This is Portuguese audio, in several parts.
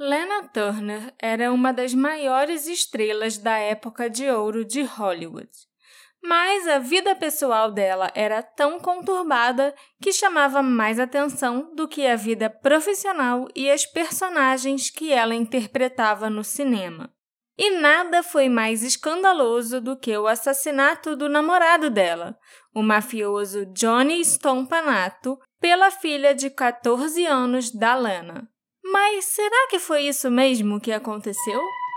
Lana Turner era uma das maiores estrelas da época de ouro de Hollywood. Mas a vida pessoal dela era tão conturbada que chamava mais atenção do que a vida profissional e as personagens que ela interpretava no cinema. E nada foi mais escandaloso do que o assassinato do namorado dela, o mafioso Johnny Stompanato, pela filha de 14 anos da Lana. Mas será que foi isso mesmo que aconteceu?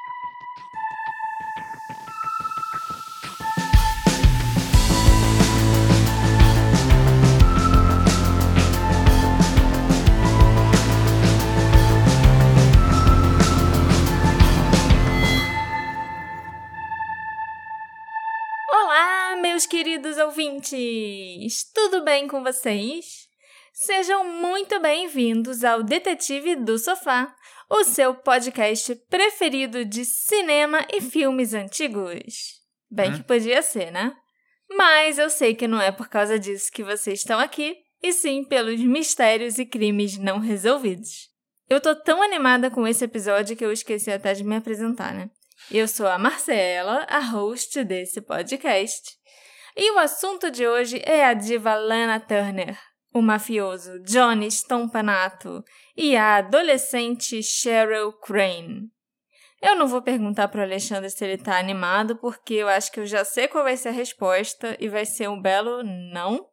Olá, meus queridos ouvintes! Tudo bem com vocês? Sejam muito bem-vindos ao Detetive do Sofá, o seu podcast preferido de cinema e filmes antigos. Bem que podia ser, né? Mas eu sei que não é por causa disso que vocês estão aqui, e sim pelos mistérios e crimes não resolvidos. Eu tô tão animada com esse episódio que eu esqueci até de me apresentar, né? Eu sou a Marcela, a host desse podcast, e o assunto de hoje é a diva Lana Turner, o mafioso Johnny Stompanato e a adolescente Cheryl Crane. Eu não vou perguntar pro Alexandre se ele tá animado, porque eu acho que eu já sei qual vai ser a resposta e vai ser um belo não.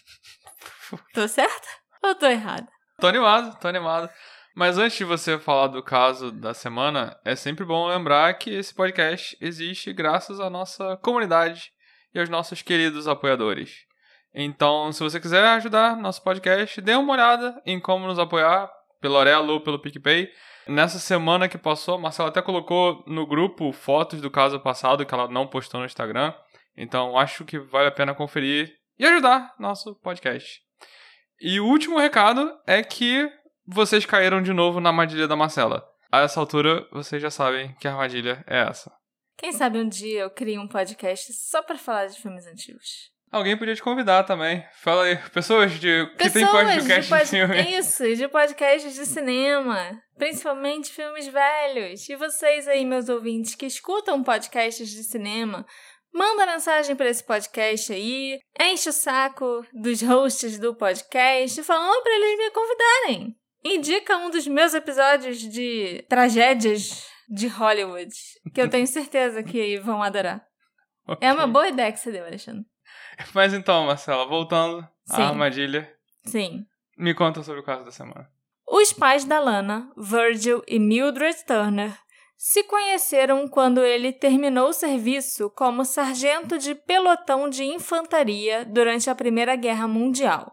Tô certa ou tô errada? Tô animado. Mas antes de você falar do caso da semana, é sempre bom lembrar que esse podcast existe graças à nossa comunidade e aos nossos queridos apoiadores. Então, se você quiser ajudar nosso podcast, dê uma olhada em como nos apoiar, pelo Orelo ou pelo PicPay. Nessa semana que passou, a Marcela até colocou no grupo fotos do caso passado que ela não postou no Instagram. Então, acho que vale a pena conferir e ajudar nosso podcast. E o último recado é que vocês caíram de novo na armadilha da Marcela. A essa altura, vocês já sabem que a armadilha é essa. Quem sabe um dia eu crio um podcast só pra falar de filmes antigos. Alguém podia te convidar também. Fala aí, pessoas que tem podcast de filme. Isso, de podcasts de cinema. Principalmente filmes velhos. E vocês aí, meus ouvintes, que escutam podcasts de cinema, manda mensagem para esse podcast aí, enche o saco dos hosts do podcast, falando para eles me convidarem. Indica um dos meus episódios de tragédias de Hollywood, que eu tenho certeza que vão adorar. Okay. É uma boa ideia que você deu, Alexandre. Mas então, Marcela, voltando à armadilha. Sim. Me conta sobre o caso da semana. Os pais da Lana, Virgil e Mildred Turner, se conheceram quando ele terminou o serviço como sargento de pelotão de infantaria durante a Primeira Guerra Mundial.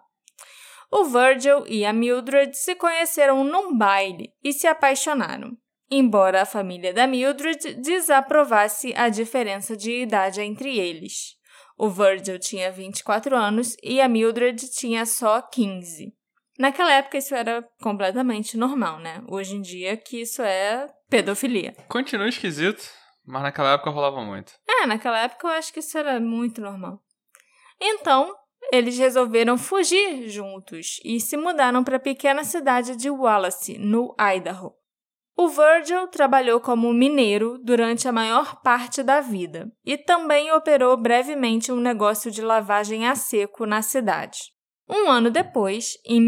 O Virgil e a Mildred se conheceram num baile e se apaixonaram, embora a família da Mildred desaprovasse a diferença de idade entre eles. O Virgil tinha 24 anos e a Mildred tinha só 15. Naquela época isso era completamente normal, né? Hoje em dia que isso é pedofilia. Continua esquisito, mas naquela época rolava muito. Naquela época eu acho que isso era muito normal. Então, eles resolveram fugir juntos e se mudaram para a pequena cidade de Wallace, no Idaho. O Virgil trabalhou como mineiro durante a maior parte da vida e também operou brevemente um negócio de lavagem a seco na cidade. Um ano depois, em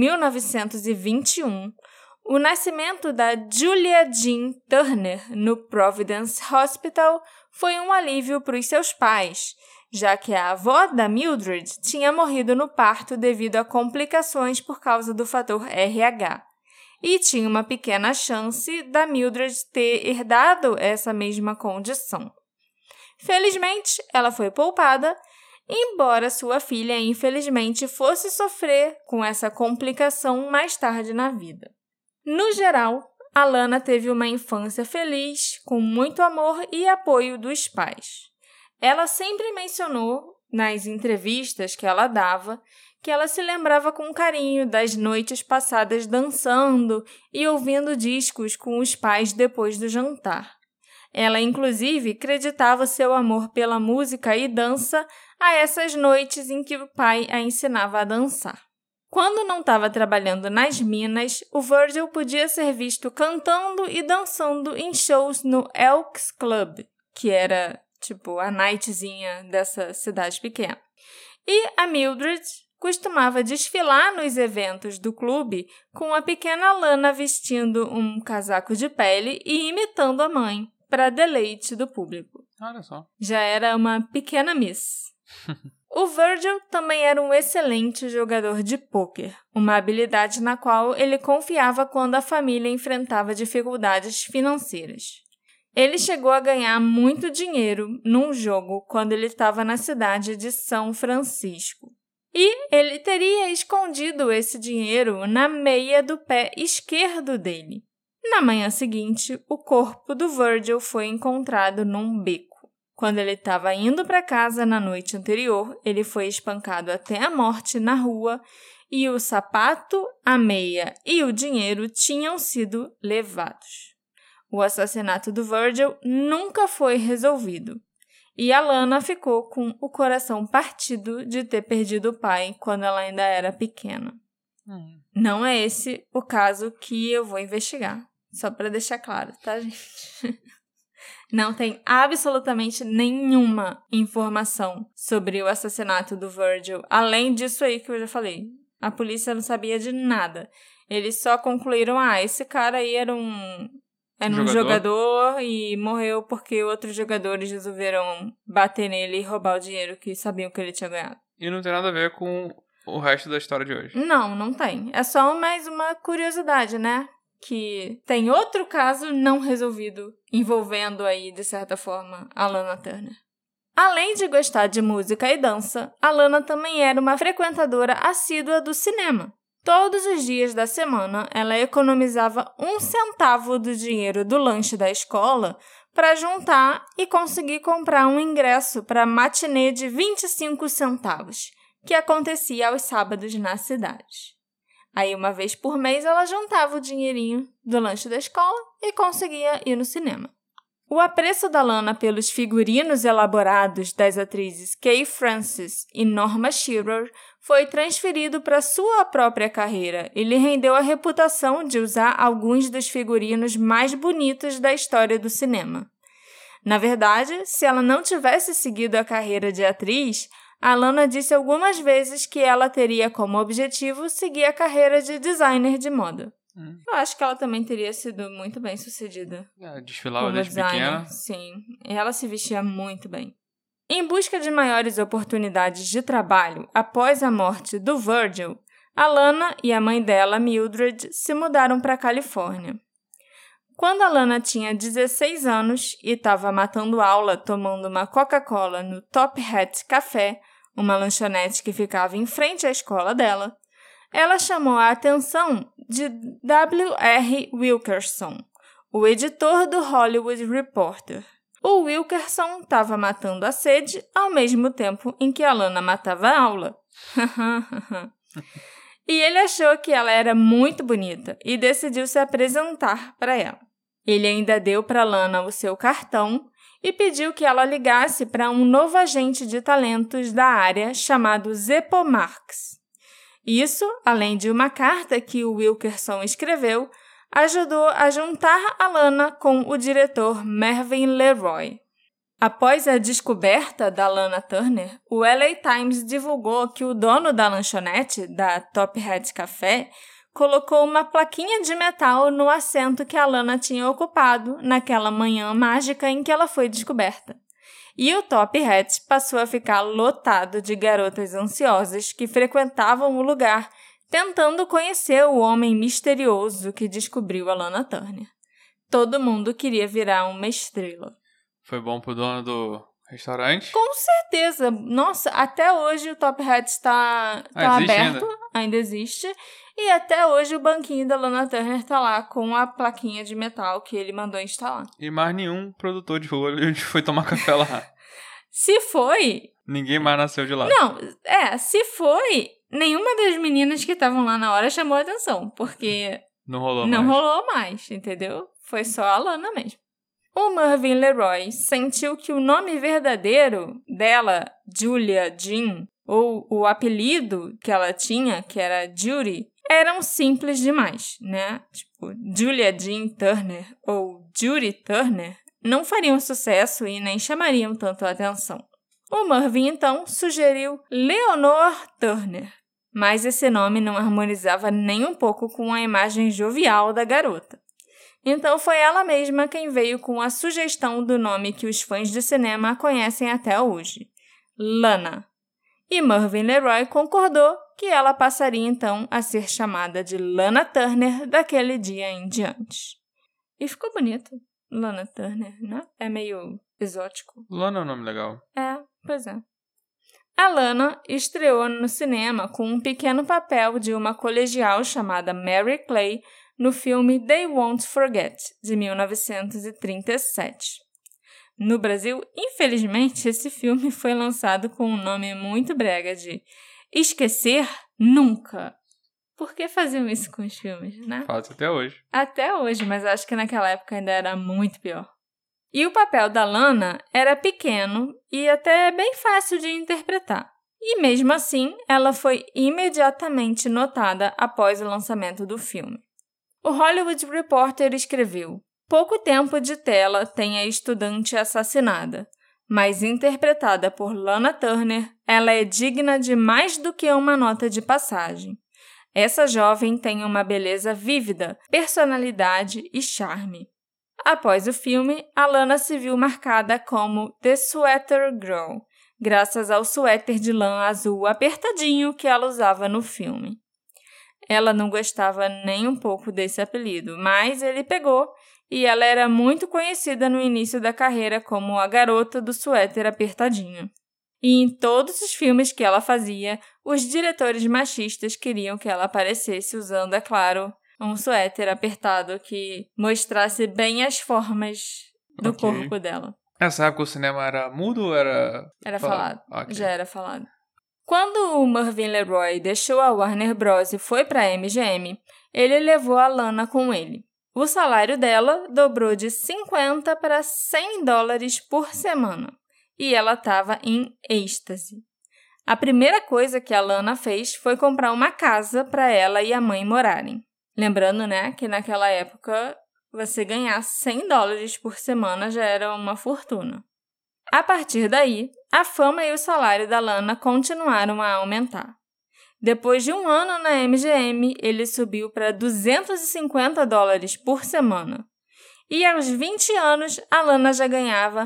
1921, o nascimento da Julia Jean Turner no Providence Hospital foi um alívio para os seus pais, já que a avó da Mildred tinha morrido no parto devido a complicações por causa do fator RH. E tinha uma pequena chance da Mildred ter herdado essa mesma condição. Felizmente, ela foi poupada, embora sua filha, infelizmente, fosse sofrer com essa complicação mais tarde na vida. No geral, a Lana teve uma infância feliz, com muito amor e apoio dos pais. Ela sempre mencionou, nas entrevistas que ela dava, que ela se lembrava com carinho das noites passadas dançando e ouvindo discos com os pais depois do jantar. Ela, inclusive, creditava seu amor pela música e dança a essas noites em que o pai a ensinava a dançar. Quando não estava trabalhando nas minas, o Virgil podia ser visto cantando e dançando em shows no Elks Club, que era, tipo, a nightzinha dessa cidade pequena. E a Mildred costumava desfilar nos eventos do clube com a pequena Lana vestindo um casaco de pele e imitando a mãe, para deleite do público. Olha só. Já era uma pequena miss. O Virgil também era um excelente jogador de pôquer, uma habilidade na qual ele confiava quando a família enfrentava dificuldades financeiras. Ele chegou a ganhar muito dinheiro num jogo quando ele estava na cidade de São Francisco. E ele teria escondido esse dinheiro na meia do pé esquerdo dele. Na manhã seguinte, o corpo do Virgil foi encontrado num beco. Quando ele estava indo para casa na noite anterior, ele foi espancado até a morte na rua e o sapato, a meia e o dinheiro tinham sido levados. O assassinato do Virgil nunca foi resolvido e a Lana ficou com o coração partido de ter perdido o pai quando ela ainda era pequena. Não é esse o caso que eu vou investigar, só para deixar claro, tá, gente? Não tem absolutamente nenhuma informação sobre o assassinato do Virgil, além disso aí que eu já falei. A polícia não sabia de nada. Eles só concluíram, esse cara aí era um jogador e morreu porque outros jogadores resolveram bater nele e roubar o dinheiro que sabiam que ele tinha ganhado. E não tem nada a ver com o resto da história de hoje. Não tem. É só mais uma curiosidade, né? Que tem outro caso não resolvido envolvendo aí, de certa forma, a Lana Turner. Além de gostar de música e dança, a Lana também era uma frequentadora assídua do cinema. Todos os dias da semana, ela economizava 1 centavo do dinheiro do lanche da escola para juntar e conseguir comprar um ingresso para a matinê de 25 centavos, que acontecia aos sábados na cidade. Aí, uma vez por mês, ela juntava o dinheirinho do lanche da escola e conseguia ir no cinema. O apreço da Lana pelos figurinos elaborados das atrizes Kay Francis e Norma Shearer foi transferido para sua própria carreira e lhe rendeu a reputação de usar alguns dos figurinos mais bonitos da história do cinema. Na verdade, se ela não tivesse seguido a carreira de atriz, a Lana disse algumas vezes que ela teria como objetivo seguir a carreira de designer de moda. Eu acho que ela também teria sido muito bem sucedida. Desfilava desde pequena. Sim, e ela se vestia muito bem. Em busca de maiores oportunidades de trabalho após a morte do Virgil, a Lana e a mãe dela, Mildred, se mudaram para a Califórnia. Quando a Lana tinha 16 anos e estava matando aula tomando uma Coca-Cola no Top Hat Café, uma lanchonete que ficava em frente à escola dela, ela chamou a atenção de W.R. Wilkerson, o editor do Hollywood Reporter. O Wilkerson estava matando a sede ao mesmo tempo em que a Lana matava a aula. E ele achou que ela era muito bonita e decidiu se apresentar para ela. Ele ainda deu para Lana o seu cartão e pediu que ela ligasse para um novo agente de talentos da área chamado Zeppo Marx. Isso, além de uma carta que o Wilkerson escreveu, ajudou a juntar a Lana com o diretor Mervyn LeRoy. Após a descoberta da Lana Turner, o LA Times divulgou que o dono da lanchonete, da Top Hat Café, colocou uma plaquinha de metal no assento que a Lana tinha ocupado naquela manhã mágica em que ela foi descoberta. E o Top Hat passou a ficar lotado de garotas ansiosas que frequentavam o lugar, tentando conhecer o homem misterioso que descobriu a Lana Turner. Todo mundo queria virar uma estrela. Foi bom pro dono do restaurante? Com certeza. Nossa, até hoje o Top Hat está aberto, ainda existe. E até hoje o banquinho da Lana Turner está lá com a plaquinha de metal que ele mandou instalar. E mais nenhum produtor de Hollywood foi tomar café lá. Se foi... Ninguém mais nasceu de lá. Não, se foi... Nenhuma das meninas que estavam lá na hora chamou a atenção, porque... Não rolou mais, entendeu? Foi só a Lana mesmo. O Mervyn LeRoy sentiu que o nome verdadeiro dela, Julia Jean, ou o apelido que ela tinha, que era Judy, eram simples demais, né? Tipo, Julia Jean Turner ou Judy Turner não fariam sucesso e nem chamariam tanto a atenção. O Mervyn, então, sugeriu Leonor Turner, mas esse nome não harmonizava nem um pouco com a imagem jovial da garota. Então foi ela mesma quem veio com a sugestão do nome que os fãs de cinema conhecem até hoje, Lana. E Mervyn LeRoy concordou que ela passaria então a ser chamada de Lana Turner daquele dia em diante. E ficou bonito, Lana Turner, né? É meio exótico. Lana é um nome legal. É, pois é. A Lana estreou no cinema com um pequeno papel de uma colegial chamada Mary Clay no filme They Won't Forget, de 1937. No Brasil, infelizmente, esse filme foi lançado com um nome muito brega de Esquecer Nunca. Por que faziam isso com os filmes, né? Faz até hoje. Até hoje, mas acho que naquela época ainda era muito pior. E o papel da Lana era pequeno e até bem fácil de interpretar. E mesmo assim, ela foi imediatamente notada após o lançamento do filme. O Hollywood Reporter escreveu: pouco tempo de tela tem a estudante assassinada, mas interpretada por Lana Turner, ela é digna de mais do que uma nota de passagem. Essa jovem tem uma beleza vívida, personalidade e charme. Após o filme, a Lana se viu marcada como The Sweater Girl, graças ao suéter de lã azul apertadinho que ela usava no filme. Ela não gostava nem um pouco desse apelido, mas ele pegou e ela era muito conhecida no início da carreira como a garota do suéter apertadinho. E em todos os filmes que ela fazia, os diretores machistas queriam que ela aparecesse usando, é claro, um suéter apertado que mostrasse bem as formas do corpo dela. Nessa época o cinema era mudo ou era... Era falado. Okay. Já era falado. Quando o Mervyn LeRoy deixou a Warner Bros. E foi para a MGM, ele levou a Lana com ele. O salário dela dobrou de $50 para $100 por semana. E ela estava em êxtase. A primeira coisa que a Lana fez foi comprar uma casa para ela e a mãe morarem. Lembrando, né, que naquela época você ganhar $100 por semana já era uma fortuna. A partir daí, a fama e o salário da Lana continuaram a aumentar. Depois de um ano na MGM, ele subiu para $250 por semana. E aos 20 anos, a Lana já ganhava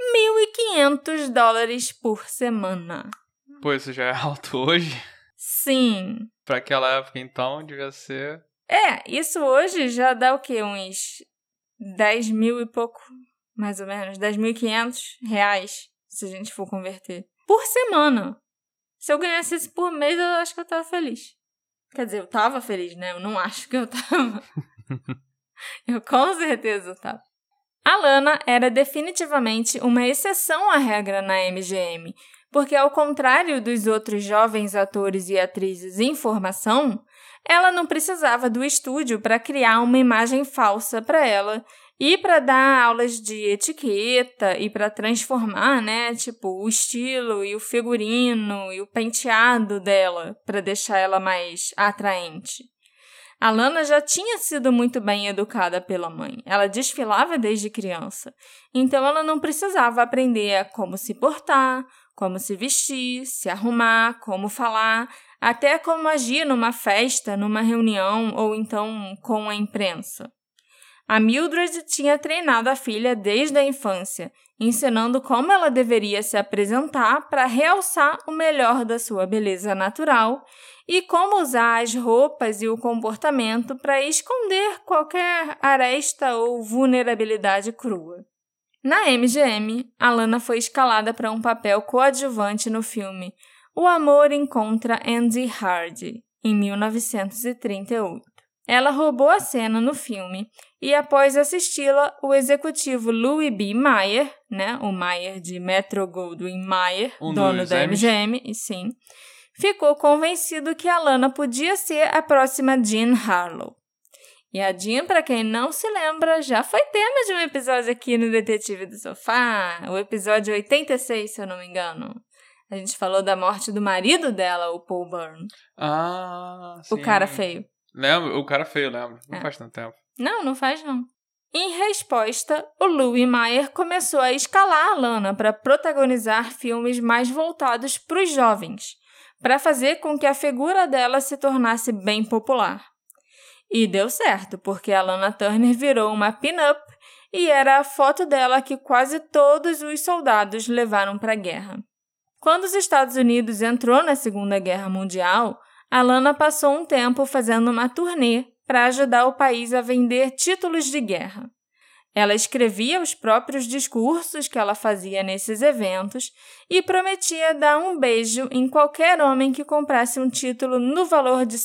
$1.500 por semana. Pô, isso já é alto hoje? Sim. Pra aquela época, então, devia ser... Isso hoje já dá o quê? Uns 10 mil e pouco, mais ou menos. 10.500 reais, se a gente for converter. Por semana. Se eu ganhasse isso por mês, eu acho que eu tava feliz. Quer dizer, eu tava feliz, né? Eu não acho que eu tava. Eu com certeza tava. A Lana era definitivamente uma exceção à regra na MGM, porque ao contrário dos outros jovens atores e atrizes em formação, ela não precisava do estúdio para criar uma imagem falsa para ela e para dar aulas de etiqueta e para transformar, né, tipo, o estilo e o figurino e o penteado dela para deixar ela mais atraente. A Lana já tinha sido muito bem educada pela mãe. Ela desfilava desde criança. Então, ela não precisava aprender a como se portar, como se vestir, se arrumar, como falar, até como agir numa festa, numa reunião ou então com a imprensa. A Mildred tinha treinado a filha desde a infância, ensinando como ela deveria se apresentar para realçar o melhor da sua beleza natural e como usar as roupas e o comportamento para esconder qualquer aresta ou vulnerabilidade crua. Na MGM, a Lana foi escalada para um papel coadjuvante no filme O Amor Encontra Andy Hardy, em 1938. Ela roubou a cena no filme e, após assisti-la, o executivo Louis B. Mayer, né, o Mayer de Metro-Goldwyn-Mayer, dono da MGM, sim, ficou convencido que a Lana podia ser a próxima Jean Harlow. E a Jean, para quem não se lembra, já foi tema de um episódio aqui no Detetive do Sofá, o episódio 86, se eu não me engano. A gente falou da morte do marido dela, o Paul Byrne. Ah, sim. O cara feio. Lembro, o cara feio, lembro. Não faz tanto tempo. Não faz não. Em resposta, o Louis Mayer começou a escalar a Lana para protagonizar filmes mais voltados para os jovens, para fazer com que a figura dela se tornasse bem popular. E deu certo, porque a Lana Turner virou uma pin-up e era a foto dela que quase todos os soldados levaram para a guerra. Quando os Estados Unidos entrou na Segunda Guerra Mundial, a Lana passou um tempo fazendo uma turnê para ajudar o país a vender títulos de guerra. Ela escrevia os próprios discursos que ela fazia nesses eventos e prometia dar um beijo em qualquer homem que comprasse um título no valor de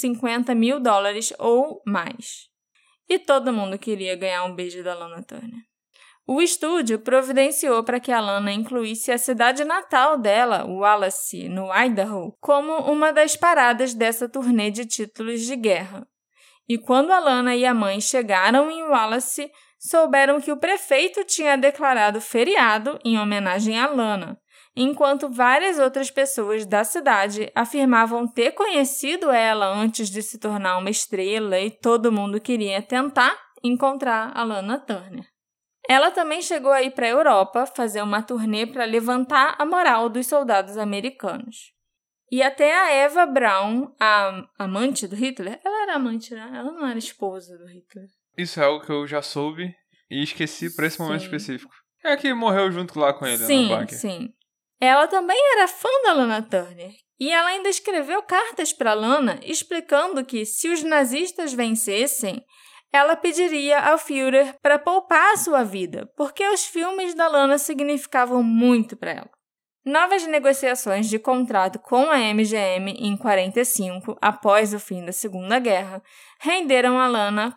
$50.000 ou mais. E todo mundo queria ganhar um beijo da Lana Turner. O estúdio providenciou para que a Lana incluísse a cidade natal dela, Wallace, no Idaho, como uma das paradas dessa turnê de títulos de guerra. E quando a Lana e a mãe chegaram em Wallace, souberam que o prefeito tinha declarado feriado em homenagem a Lana, enquanto várias outras pessoas da cidade afirmavam ter conhecido ela antes de se tornar uma estrela e todo mundo queria tentar encontrar a Lana Turner. Ela também chegou a ir para a Europa fazer uma turnê para levantar a moral dos soldados americanos. E até a Eva Braun, a amante do Hitler, ela era amante, né? Ela não era esposa do Hitler. Isso é algo que eu já soube e esqueci para esse momento específico. É que morreu junto lá com ele, no bunker. Sim. Ela também era fã da Lana Turner. E ela ainda escreveu cartas para Lana explicando que, se os nazistas vencessem, ela pediria ao Führer para poupar a sua vida, porque os filmes da Lana significavam muito para ela. Novas negociações de contrato com a MGM em 1945, após o fim da Segunda Guerra, renderam a Lana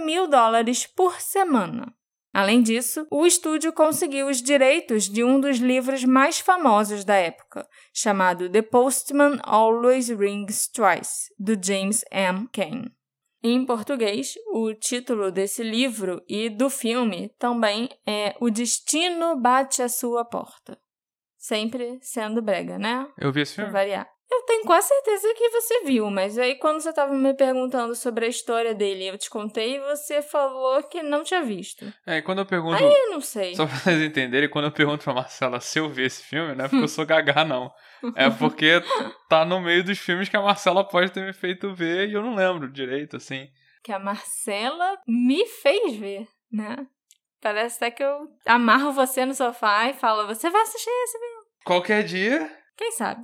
$4.000 por semana. Além disso, o estúdio conseguiu os direitos de um dos livros mais famosos da época, chamado The Postman Always Rings Twice, do James M. Cain. Em português, o título desse livro e do filme também é O Destino Bate à Sua Porta. Sempre sendo brega, né? Eu vi esse filme? Pra variar. Eu tenho quase certeza que você viu, mas aí quando você estava me perguntando sobre a história dele, eu te contei e você falou que não tinha visto. E quando eu pergunto... Aí eu não sei. Só pra vocês entenderem, quando eu pergunto pra Marcela se eu vi esse filme, não é porque eu sou gagá, não. É porque tá no meio dos filmes que a Marcela pode ter me feito ver e eu não lembro direito, assim. Que a Marcela me fez ver, né? Parece até que eu amarro você no sofá e falo, você vai assistir esse filme. Qualquer dia. Quem sabe?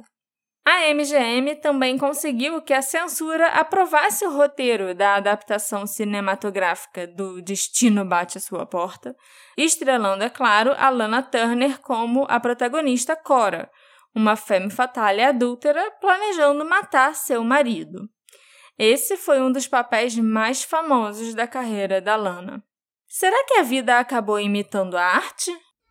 A MGM também conseguiu que a censura aprovasse o roteiro da adaptação cinematográfica do Destino Bate à Sua Porta, estrelando, é claro, a Lana Turner como a protagonista Cora, uma femme fatale adúltera planejando matar seu marido. Esse foi um dos papéis mais famosos da carreira da Lana. Será que a vida acabou imitando a arte?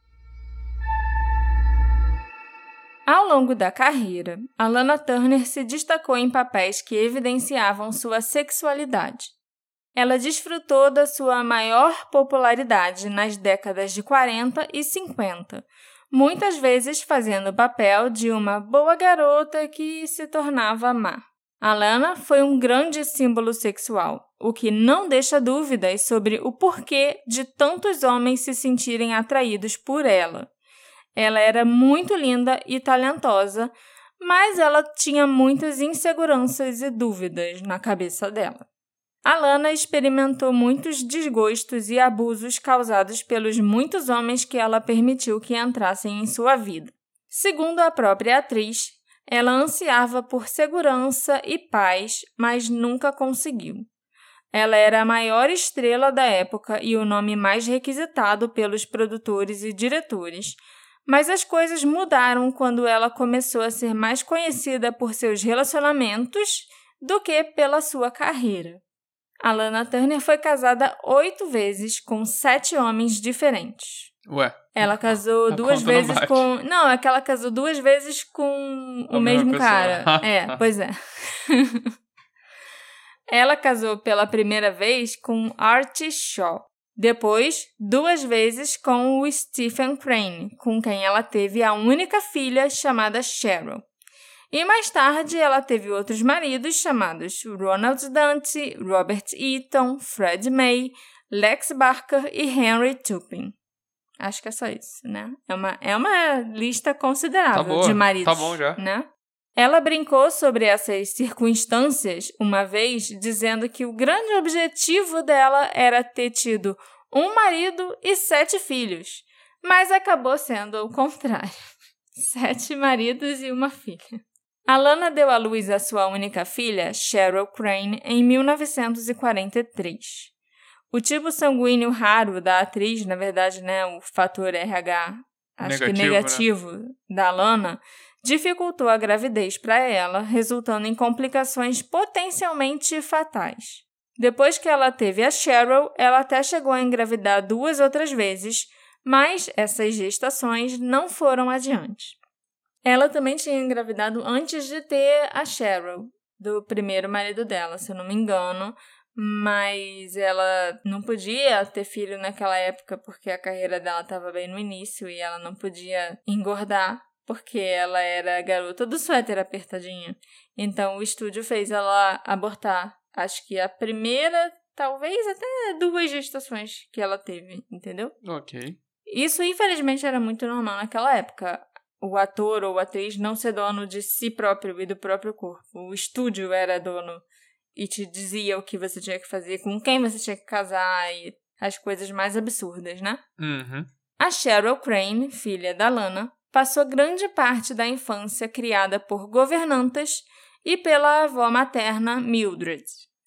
Ao longo da carreira, a Lana Turner se destacou em papéis que evidenciavam sua sexualidade. Ela desfrutou da sua maior popularidade nas décadas de 40 e 50, muitas vezes fazendo o papel de uma boa garota que se tornava má. A Lana foi um grande símbolo sexual, o que não deixa dúvidas sobre o porquê de tantos homens se sentirem atraídos por ela. Ela era muito linda e talentosa, mas ela tinha muitas inseguranças e dúvidas na cabeça dela. A Lana experimentou muitos desgostos e abusos causados pelos muitos homens que ela permitiu que entrassem em sua vida. Segundo a própria atriz, ela ansiava por segurança e paz, mas nunca conseguiu. Ela era a maior estrela da época e o nome mais requisitado pelos produtores e diretores, mas as coisas mudaram quando ela começou a ser mais conhecida por seus relacionamentos do que pela sua carreira. A Lana Turner foi casada 8 vezes com 7 homens diferentes. Ué? Ela casou 2 vezes com... Não, é que ela casou 2 vezes com o mesmo cara. Pois é. Ela casou pela primeira vez com Artie Shaw. Depois, 2 vezes com o Stephen Crane, com quem ela teve a única filha chamada Cheryl. E mais tarde, ela teve outros maridos chamados Ronald Dante, Robert Eaton, Fred May, Lex Barker e Henry Turpin. Acho que é só isso, né? É uma lista considerável de maridos. Tá bom já. Né? Ela brincou sobre essas circunstâncias uma vez, dizendo que o grande objetivo dela era ter tido um marido e 7 filhos, mas acabou sendo o contrário. 7 maridos e uma filha. A Lana deu à luz a sua única filha, Cheryl Crane, em 1943. O tipo sanguíneo raro da atriz, na verdade, né, o fator RH, negativo, né? Da Lana, dificultou a gravidez para ela, resultando em complicações potencialmente fatais. Depois que ela teve a Cheryl, ela até chegou a engravidar 2 outras vezes, mas essas gestações não foram adiante. Ela também tinha engravidado antes de ter a Cheryl, do primeiro marido dela, se eu não me engano, mas ela não podia ter filho naquela época porque a carreira dela estava bem no início e ela não podia engordar porque ela era a garota do suéter apertadinho. Então o estúdio fez ela abortar, acho que a primeira, talvez até 2 gestações que ela teve, entendeu? Ok. Isso infelizmente era muito normal naquela época. O ator ou a atriz não ser dono de si próprio e do próprio corpo. O estúdio era dono e te dizia o que você tinha que fazer, com quem você tinha que casar e as coisas mais absurdas, né? Uhum. A Cheryl Crane, filha da Lana, passou grande parte da infância criada por governantas e pela avó materna Mildred.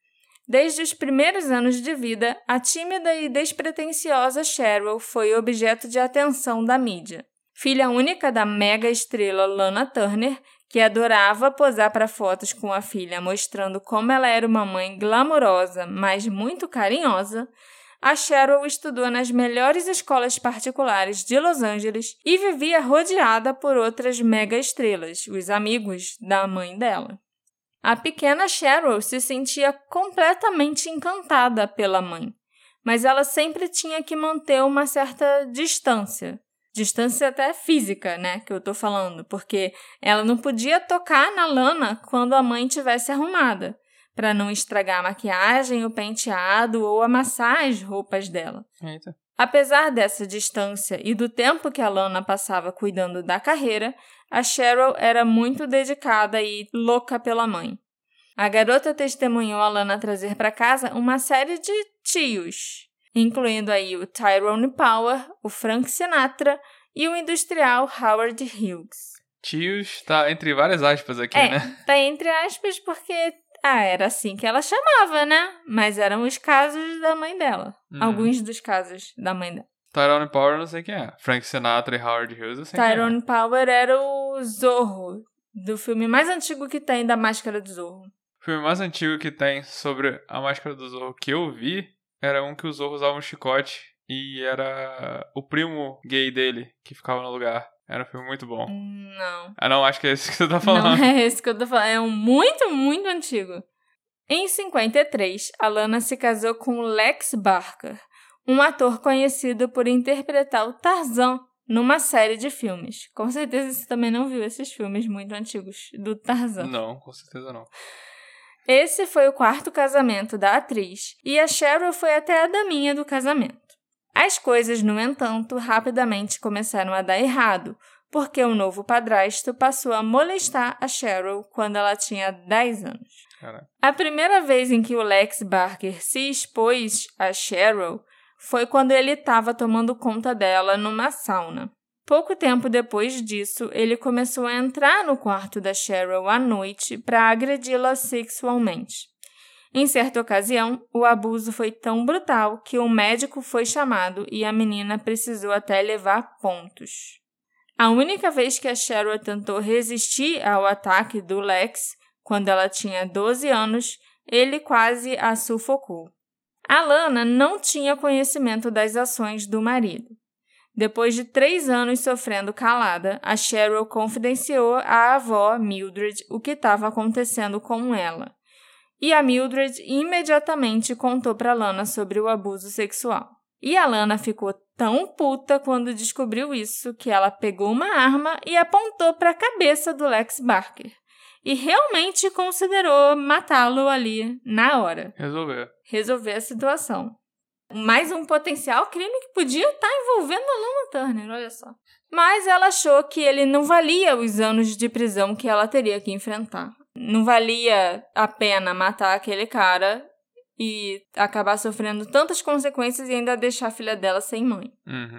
Desde os primeiros anos de vida, a tímida e despretensiosa Cheryl foi objeto de atenção da mídia. Filha única da mega estrela Lana Turner, que adorava posar para fotos com a filha mostrando como ela era uma mãe glamurosa, mas muito carinhosa, a Cheryl estudou nas melhores escolas particulares de Los Angeles e vivia rodeada por outras mega estrelas, os amigos da mãe dela. A pequena Cheryl se sentia completamente encantada pela mãe, mas ela sempre tinha que manter uma certa distância. Distância até física, né, que eu tô falando, porque ela não podia tocar na Lana quando a mãe estivesse arrumada, para não estragar a maquiagem, o penteado ou amassar as roupas dela. Eita. Apesar dessa distância e do tempo que a Lana passava cuidando da carreira, a Cheryl era muito dedicada e louca pela mãe. A garota testemunhou a Lana trazer para casa uma série de tios, incluindo aí o Tyrone Power, o Frank Sinatra e o industrial Howard Hughes. Tios tá entre várias aspas aqui, né? Tá entre aspas porque era assim que ela chamava, né? Mas eram os casos da mãe dela. Alguns dos casos da mãe dela. Tyrone Power não sei quem é. Frank Sinatra e Howard Hughes eu sei Tyrone Power era o Zorro, do filme mais antigo que tem da Máscara do Zorro. O filme mais antigo que tem sobre a Máscara do Zorro que eu vi era um que o Zorro usava um chicote e era o primo gay dele que ficava no lugar. Era um filme muito bom. Não. Não, acho que é esse que você tá falando. Não é esse que eu tô falando. É um muito, muito antigo. Em 53, a Lana se casou com Lex Barker, um ator conhecido por interpretar o Tarzan numa série de filmes. Com certeza você também não viu esses filmes muito antigos do Tarzan. Não, com certeza não. Esse foi o 4º casamento da atriz e a Cheryl foi até a daminha do casamento. As coisas, no entanto, rapidamente começaram a dar errado, porque o novo padrasto passou a molestar a Cheryl quando ela tinha 10 anos. Caraca. A primeira vez em que o Lex Barker se expôs a Cheryl foi quando ele estava tomando conta dela numa sauna. Pouco tempo depois disso, ele começou a entrar no quarto da Cheryl à noite para agredi-la sexualmente. Em certa ocasião, o abuso foi tão brutal que um médico foi chamado e a menina precisou até levar pontos. A única vez que a Cheryl tentou resistir ao ataque do Lex, quando ela tinha 12 anos, ele quase a sufocou. A Lana não tinha conhecimento das ações do marido. Depois de 3 anos sofrendo calada, a Cheryl confidenciou à avó Mildred o que estava acontecendo com ela. E a Mildred imediatamente contou para Lana sobre o abuso sexual. E a Lana ficou tão puta quando descobriu isso que ela pegou uma arma e apontou para a cabeça do Lex Barker. E realmente considerou matá-lo ali na hora. Resolver a situação. Mais um potencial crime que podia estar envolvendo a Lana Turner, olha só. Mas ela achou que ele não valia os anos de prisão que ela teria que enfrentar. Não valia a pena matar aquele cara e acabar sofrendo tantas consequências e ainda deixar a filha dela sem mãe.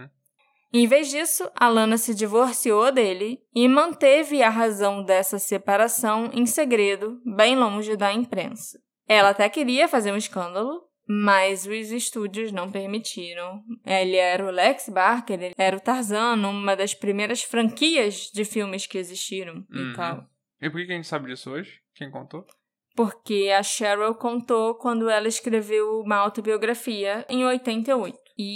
Em vez disso, a Lana se divorciou dele e manteve a razão dessa separação em segredo, bem longe da imprensa. Ela até queria fazer um escândalo, mas os estúdios não permitiram. Ele era o Lex Barker, ele era o Tarzan, uma das primeiras franquias de filmes que existiram e tal. E por que a gente sabe disso hoje? Quem contou? Porque a Cheryl contou quando ela escreveu uma autobiografia em 88.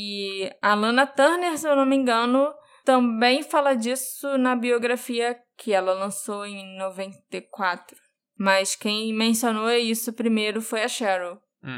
E a Lana Turner, se eu não me engano, também fala disso na biografia que ela lançou em 94. Mas quem mencionou isso primeiro foi a Cheryl.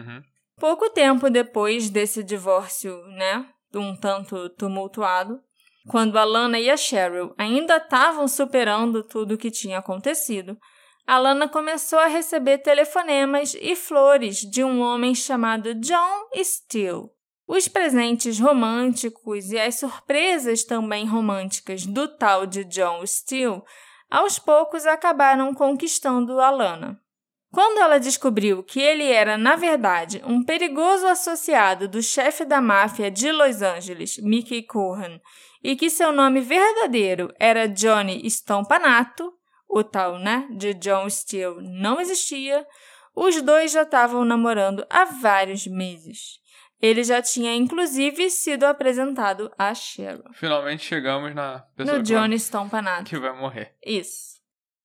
Pouco tempo depois desse divórcio, né, um tanto tumultuado, quando a Lana e a Cheryl ainda estavam superando tudo o que tinha acontecido, a Lana começou a receber telefonemas e flores de um homem chamado John Steele. Os presentes românticos e as surpresas também românticas do tal de John Steele, aos poucos acabaram conquistando a Lana. Quando ela descobriu que ele era, na verdade, um perigoso associado do chefe da máfia de Los Angeles, Mickey Cohen, e que seu nome verdadeiro era Johnny Stompanato, o tal, né, de John Steele não existia, os dois já estavam namorando há vários meses. Ele já tinha, inclusive, sido apresentado a Cheryl. Finalmente chegamos na pessoa no Johnny Stompanato. Que vai morrer. Isso.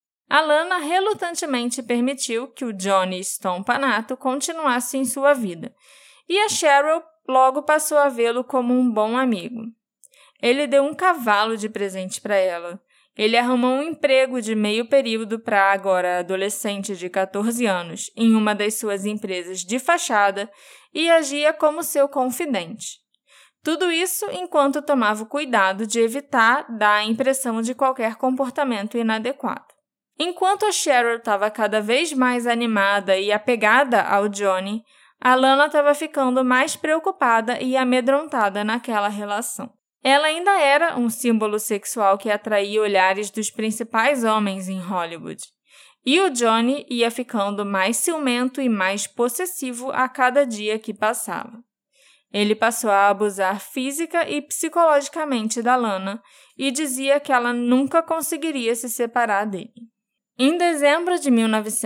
A Lana relutantemente permitiu que o Johnny Stompanato continuasse em sua vida, e a Cheryl logo passou a vê-lo como um bom amigo. Ele deu um cavalo de presente para ela. Ele arrumou um emprego de meio período para a agora adolescente de 14 anos em uma das suas empresas de fachada e agia como seu confidente. Tudo isso enquanto tomava o cuidado de evitar dar a impressão de qualquer comportamento inadequado. Enquanto a Cheryl estava cada vez mais animada e apegada ao Johnny, a Lana estava ficando mais preocupada e amedrontada naquela relação. Ela ainda era um símbolo sexual que atraía olhares dos principais homens em Hollywood. E o Johnny ia ficando mais ciumento e mais possessivo a cada dia que passava. Ele passou a abusar física e psicologicamente da Lana e dizia que ela nunca conseguiria se separar dele. Em dezembro de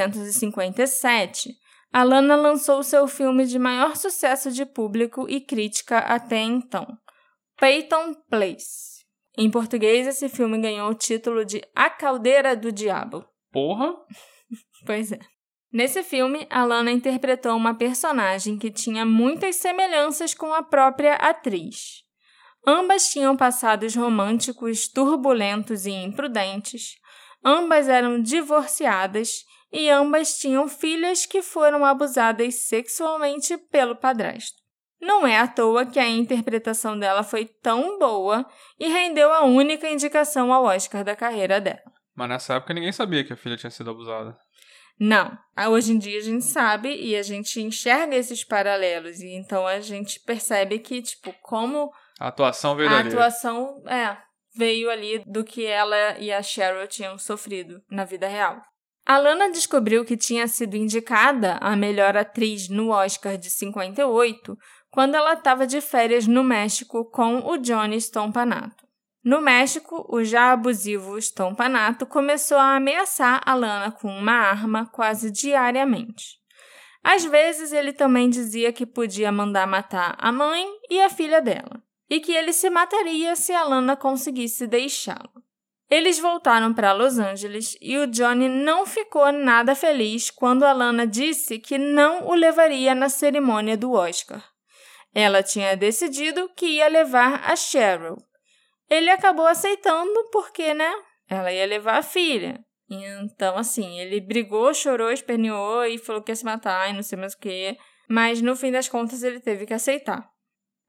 1957, a Lana lançou seu filme de maior sucesso de público e crítica até então, Peyton Place. Em português, esse filme ganhou o título de A Caldeira do Diabo. Porra! Pois é. Nesse filme, a Lana interpretou uma personagem que tinha muitas semelhanças com a própria atriz. Ambas tinham passados românticos turbulentos e imprudentes, ambas eram divorciadas e ambas tinham filhas que foram abusadas sexualmente pelo padrasto. Não é à toa que a interpretação dela foi tão boa e rendeu a única indicação ao Oscar da carreira dela. Mas nessa época ninguém sabia que a filha tinha sido abusada. Não. Hoje em dia a gente sabe e a gente enxerga esses paralelos. E então a gente percebe que, como... A atuação veio dali. A atuação, veio ali do que ela e a Cheryl tinham sofrido na vida real. A Lana descobriu que tinha sido indicada a melhor atriz no Oscar de 58 quando ela estava de férias no México com o Johnny Stompanato. No México, o já abusivo Stompanato começou a ameaçar a Lana com uma arma quase diariamente. Às vezes, ele também dizia que podia mandar matar a mãe e a filha dela, e que ele se mataria se a Lana conseguisse deixá-lo. Eles voltaram para Los Angeles e o Johnny não ficou nada feliz quando a Lana disse que não o levaria na cerimônia do Oscar. Ela tinha decidido que ia levar a Cheryl. Ele acabou aceitando porque, ela ia levar a filha. Então, ele brigou, chorou, esperneou e falou que ia se matar e não sei mais o quê. Mas, no fim das contas, ele teve que aceitar.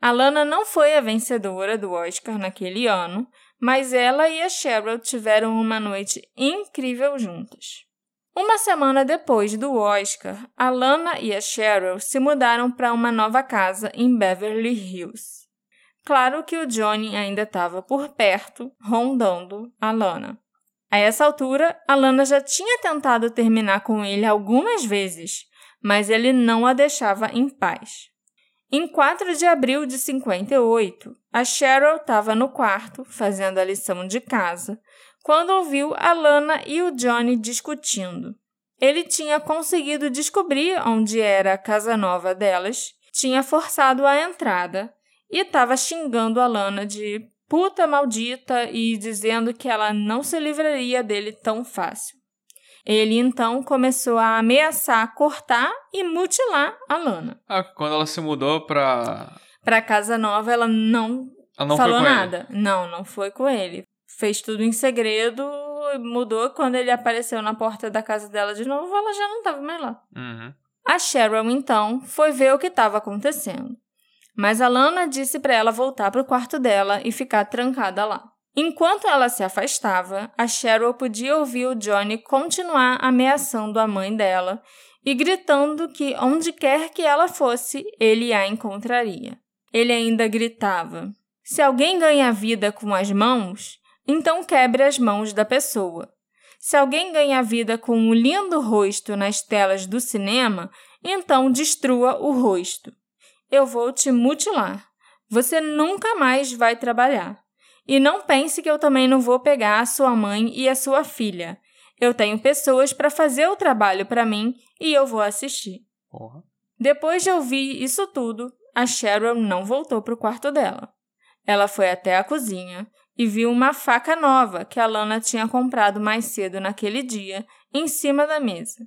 A Lana não foi a vencedora do Oscar naquele ano, mas ela e a Cheryl tiveram uma noite incrível juntas. Uma semana depois do Oscar, a Lana e a Cheryl se mudaram para uma nova casa em Beverly Hills. Claro que o Johnny ainda estava por perto, rondando a Lana. A essa altura, a Lana já tinha tentado terminar com ele algumas vezes, mas ele não a deixava em paz. Em 4 de abril de 58, a Cheryl estava no quarto, fazendo a lição de casa, quando ouviu a Lana e o Johnny discutindo. Ele tinha conseguido descobrir onde era a casa nova delas, tinha forçado a entrada e estava xingando a Lana de puta maldita e dizendo que ela não se livraria dele tão fácil. Ele, então, começou a ameaçar cortar e mutilar a Lana. Quando ela se mudou pra casa nova, ela não falou nada. Não foi com ele. Fez tudo em segredo, mudou. Quando ele apareceu na porta da casa dela de novo, ela já não estava mais lá. Uhum. A Cheryl, então, foi ver o que estava acontecendo. Mas a Lana disse para ela voltar para o quarto dela e ficar trancada lá. Enquanto ela se afastava, a Cheryl podia ouvir o Johnny continuar ameaçando a mãe dela e gritando que onde quer que ela fosse, ele a encontraria. Ele ainda gritava: "Se alguém ganha vida com as mãos, então quebre as mãos da pessoa. Se alguém ganha vida com um lindo rosto nas telas do cinema, então destrua o rosto. Eu vou te mutilar. Você nunca mais vai trabalhar. E não pense que eu também não vou pegar a sua mãe e a sua filha. Eu tenho pessoas para fazer o trabalho para mim e eu vou assistir." Porra. Depois de ouvir isso tudo, a Cheryl não voltou para o quarto dela. Ela foi até a cozinha e viu uma faca nova que a Lana tinha comprado mais cedo naquele dia, em cima da mesa.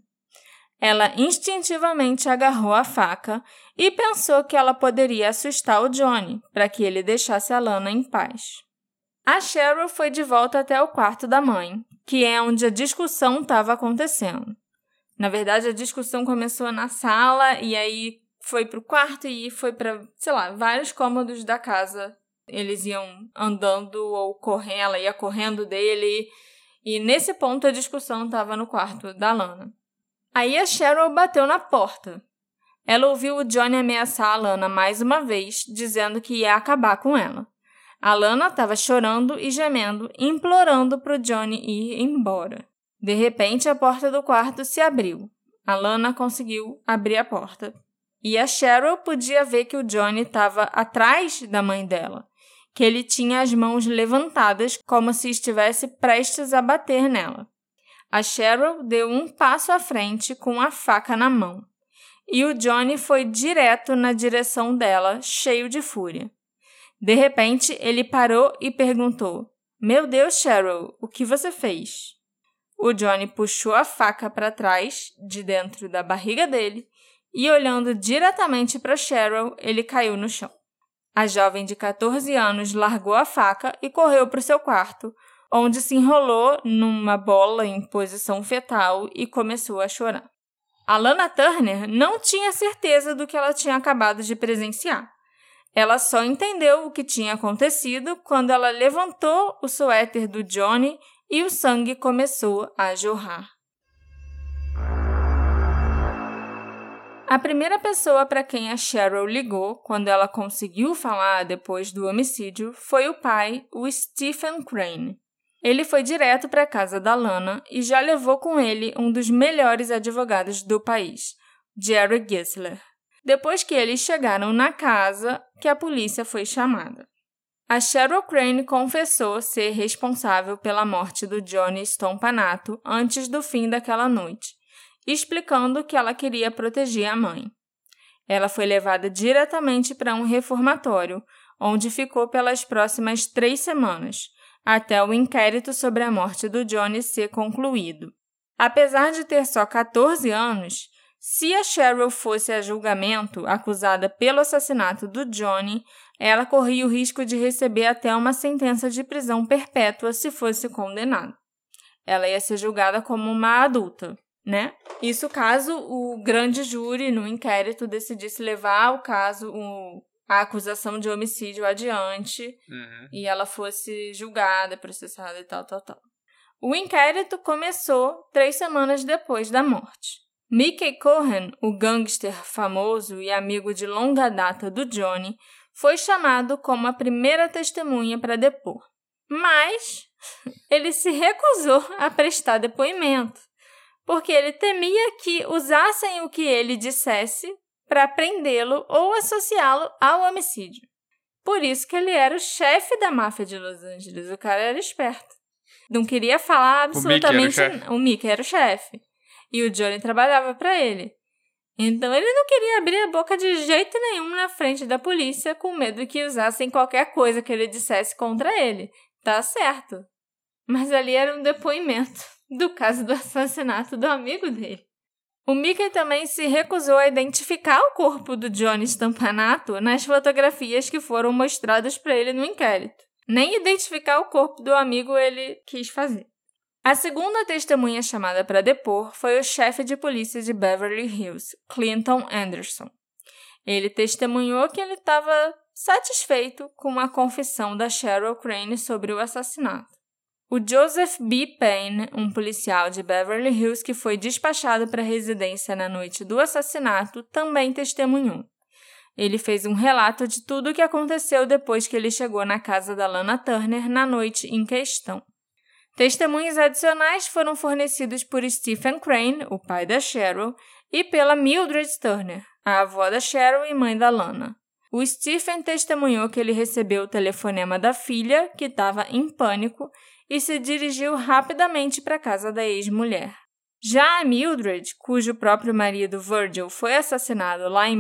Ela instintivamente agarrou a faca e pensou que ela poderia assustar o Johnny para que ele deixasse a Lana em paz. A Cheryl foi de volta até o quarto da mãe, que é onde a discussão estava acontecendo. Na verdade, a discussão começou na sala e aí foi para o quarto e foi para, vários cômodos da casa. Eles iam andando ou correndo, ela ia correndo dele. E nesse ponto a discussão estava no quarto da Lana. Aí a Cheryl bateu na porta. Ela ouviu o Johnny ameaçar a Lana mais uma vez, dizendo que ia acabar com ela. A Lana estava chorando e gemendo, implorando para o Johnny ir embora. De repente, a porta do quarto se abriu. A Lana conseguiu abrir a porta. E a Cheryl podia ver que o Johnny estava atrás da mãe dela, que ele tinha as mãos levantadas como se estivesse prestes a bater nela. A Cheryl deu um passo à frente com a faca na mão. E o Johnny foi direto na direção dela, cheio de fúria. De repente, ele parou e perguntou: "Meu Deus, Cheryl, o que você fez?" O Johnny puxou a faca para trás, de dentro da barriga dele, e olhando diretamente para Cheryl, ele caiu no chão. A jovem de 14 anos largou a faca e correu para o seu quarto, onde se enrolou numa bola em posição fetal e começou a chorar. A Lana Turner não tinha certeza do que ela tinha acabado de presenciar. Ela só entendeu o que tinha acontecido quando ela levantou o suéter do Johnny e o sangue começou a jorrar. A primeira pessoa para quem a Cheryl ligou quando ela conseguiu falar depois do homicídio foi o pai, o Stephen Crane. Ele foi direto para a casa da Lana e já levou com ele um dos melhores advogados do país, Jerry Gisler. Depois que eles chegaram na casa, que a polícia foi chamada. A Cheryl Crane confessou ser responsável pela morte do Johnny Stompanato antes do fim daquela noite, explicando que ela queria proteger a mãe. Ela foi levada diretamente para um reformatório, onde ficou pelas próximas 3 semanas, até o inquérito sobre a morte do Johnny ser concluído. Apesar de ter só 14 anos, se a Cheryl fosse a julgamento acusada pelo assassinato do Johnny, ela corria o risco de receber até uma sentença de prisão perpétua se fosse condenada. Ela ia ser julgada como uma adulta, né? Isso caso o grande júri no inquérito decidisse levar o caso, a acusação de homicídio adiante e ela fosse julgada, processada e tal. O inquérito começou 3 semanas depois da morte. Mickey Cohen, o gangster famoso e amigo de longa data do Johnny, foi chamado como a primeira testemunha para depor. Mas ele se recusou a prestar depoimento, porque ele temia que usassem o que ele dissesse para prendê-lo ou associá-lo ao homicídio. Por isso que ele era o chefe da máfia de Los Angeles. O cara era esperto. Não queria falar absolutamente... O Mickey era o chefe. E o Johnny trabalhava para ele. Então ele não queria abrir a boca de jeito nenhum na frente da polícia, com medo que usassem qualquer coisa que ele dissesse contra ele. Tá certo. Mas ali era um depoimento do caso do assassinato do amigo dele. O Mickey também se recusou a identificar o corpo do Johnny Stompanato nas fotografias que foram mostradas para ele no inquérito. Nem identificar o corpo do amigo ele quis fazer. A segunda testemunha chamada para depor foi o chefe de polícia de Beverly Hills, Clinton Anderson. Ele testemunhou que ele estava satisfeito com a confissão da Cheryl Crane sobre o assassinato. O Joseph B. Payne, um policial de Beverly Hills que foi despachado para a residência na noite do assassinato, também testemunhou. Ele fez um relato de tudo o que aconteceu depois que ele chegou na casa da Lana Turner na noite em questão. Testemunhos adicionais foram fornecidos por Stephen Crane, o pai da Cheryl, e pela Mildred Turner, a avó da Cheryl e mãe da Lana. O Stephen testemunhou que ele recebeu o telefonema da filha, que estava em pânico, e se dirigiu rapidamente para a casa da ex-mulher. Já a Mildred, cujo próprio marido Virgil foi assassinado lá em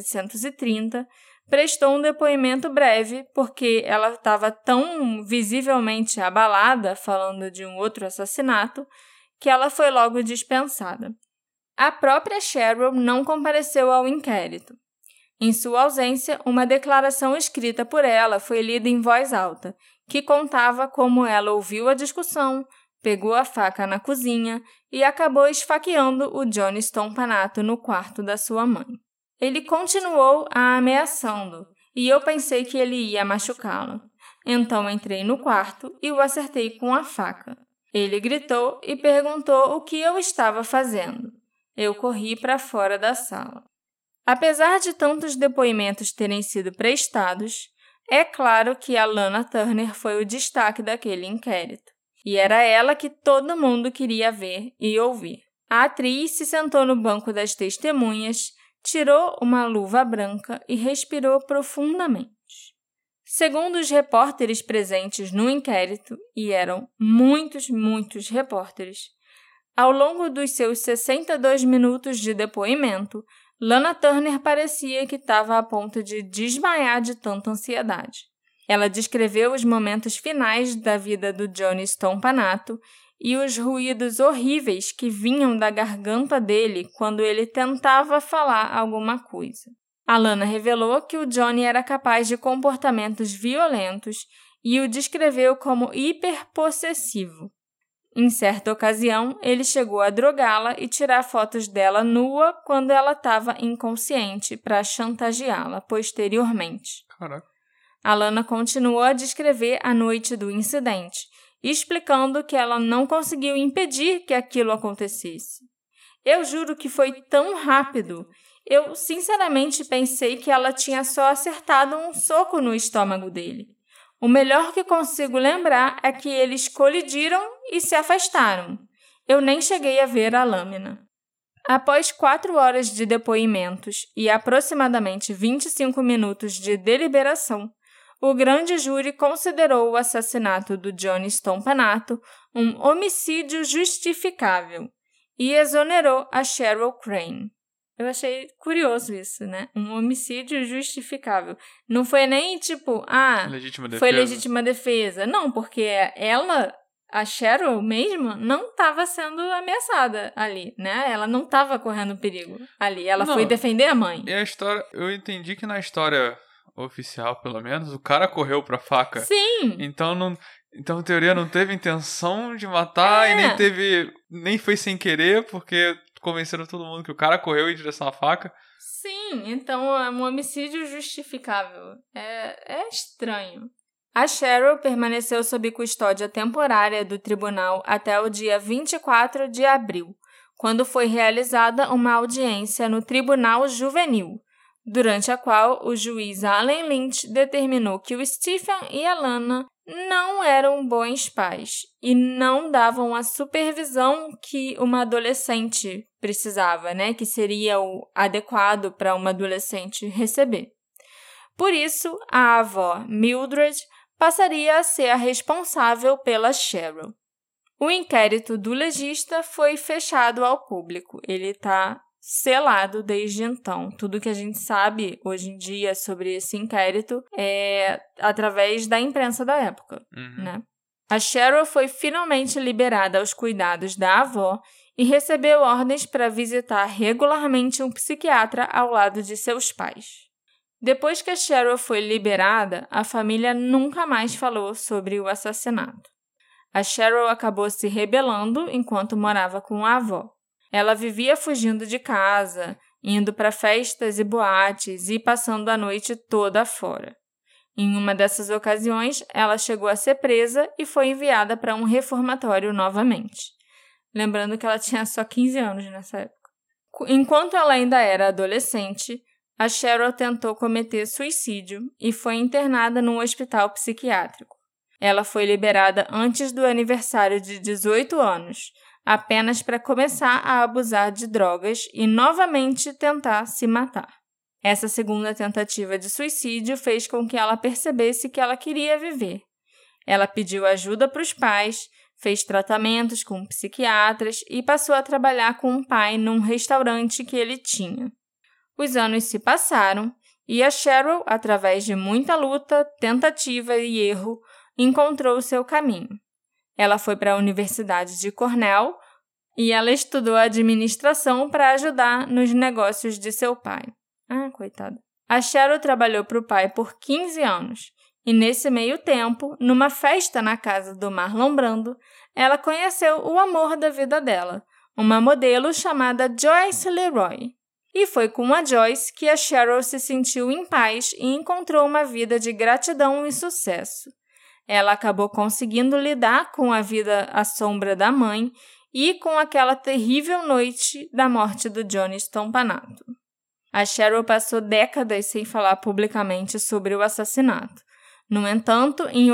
1930, prestou um depoimento breve porque ela estava tão visivelmente abalada falando de um outro assassinato que ela foi logo dispensada. A própria Cheryl não compareceu ao inquérito. Em sua ausência, uma declaração escrita por ela foi lida em voz alta, que contava como ela ouviu a discussão, pegou a faca na cozinha e acabou esfaqueando o Johnny Stompanato no quarto da sua mãe. Ele continuou a ameaçando e eu pensei que ele ia machucá-lo. Então entrei no quarto e o acertei com a faca. Ele gritou e perguntou o que eu estava fazendo. Eu corri para fora da sala. Apesar de tantos depoimentos terem sido prestados, é claro que a Lana Turner foi o destaque daquele inquérito. E era ela que todo mundo queria ver e ouvir. A atriz se sentou no banco das testemunhas, tirou uma luva branca e respirou profundamente. Segundo os repórteres presentes no inquérito, e eram muitos repórteres, ao longo dos seus 62 minutos de depoimento, Lana Turner parecia que estava a ponto de desmaiar de tanta ansiedade. Ela descreveu os momentos finais da vida do Johnny Stompanato e os ruídos horríveis que vinham da garganta dele quando ele tentava falar alguma coisa. A Lana revelou que o Johnny era capaz de comportamentos violentos e o descreveu como hiperpossessivo. Em certa ocasião, ele chegou a drogá-la e tirar fotos dela nua quando ela estava inconsciente para chantageá-la posteriormente. Caraca. A Lana continuou a descrever a noite do incidente, explicando que ela não conseguiu impedir que aquilo acontecesse. Eu juro que foi tão rápido. Eu sinceramente pensei que ela tinha só acertado um soco no estômago dele. O melhor que consigo lembrar é que eles colidiram e se afastaram. Eu nem cheguei a ver a lâmina. Após 4 horas de depoimentos e aproximadamente 25 minutos de deliberação, o grande júri considerou o assassinato do Johnny Stompanato um homicídio justificável e exonerou a Cheryl Crane. Eu achei curioso isso, né? Um homicídio justificável. Não foi nem tipo, legítima defesa. Foi legítima defesa. Não, porque ela, a Cheryl mesmo, não estava sendo ameaçada ali, né? Ela não estava correndo perigo ali. Ela foi defender a mãe. E a história, eu entendi que na história oficial, pelo menos, o cara correu pra faca. Sim! Então, em teoria, não teve intenção de matar e nem foi sem querer, porque convenceram todo mundo que o cara correu em direção à faca. Sim, então é um homicídio justificável. É estranho. A Cheryl permaneceu sob custódia temporária do tribunal até o dia 24 de abril, quando foi realizada uma audiência no Tribunal Juvenil, durante a qual o juiz Allen Lynch determinou que o Stephen e a Lana não eram bons pais e não davam a supervisão que uma adolescente precisava, que seria o adequado para uma adolescente receber. Por isso, a avó Mildred passaria a ser a responsável pela Cheryl. O inquérito do legista foi fechado ao público. Ele está selado desde então. Tudo que a gente sabe hoje em dia sobre esse inquérito é através da imprensa da época. Né? A Cheryl foi finalmente liberada aos cuidados da avó e recebeu ordens para visitar regularmente um psiquiatra ao lado de seus pais. Depois que a Cheryl foi liberada, a família nunca mais falou sobre o assassinato. A Cheryl acabou se rebelando enquanto morava com a avó. Ela vivia fugindo de casa, indo para festas e boates e passando a noite toda fora. Em uma dessas ocasiões, ela chegou a ser presa e foi enviada para um reformatório novamente. Lembrando que ela tinha só 15 anos nessa época. Enquanto ela ainda era adolescente, a Cheryl tentou cometer suicídio e foi internada num hospital psiquiátrico. Ela foi liberada antes do aniversário de 18 anos, apenas para começar a abusar de drogas e novamente tentar se matar. Essa segunda tentativa de suicídio fez com que ela percebesse que ela queria viver. Ela pediu ajuda para os pais, fez tratamentos com psiquiatras e passou a trabalhar com um pai num restaurante que ele tinha. Os anos se passaram e a Cheryl, através de muita luta, tentativa e erro, encontrou o seu caminho. Ela foi para a Universidade de Cornell e ela estudou administração para ajudar nos negócios de seu pai. Coitada. A Cheryl trabalhou para o pai por 15 anos e, nesse meio tempo, numa festa na casa do Marlon Brando, ela conheceu o amor da vida dela, uma modelo chamada Joyce Leroy. E foi com a Joyce que a Cheryl se sentiu em paz e encontrou uma vida de gratidão e sucesso. Ela acabou conseguindo lidar com a vida à sombra da mãe e com aquela terrível noite da morte do Johnny Stompanato. A Cheryl passou décadas sem falar publicamente sobre o assassinato. No entanto, em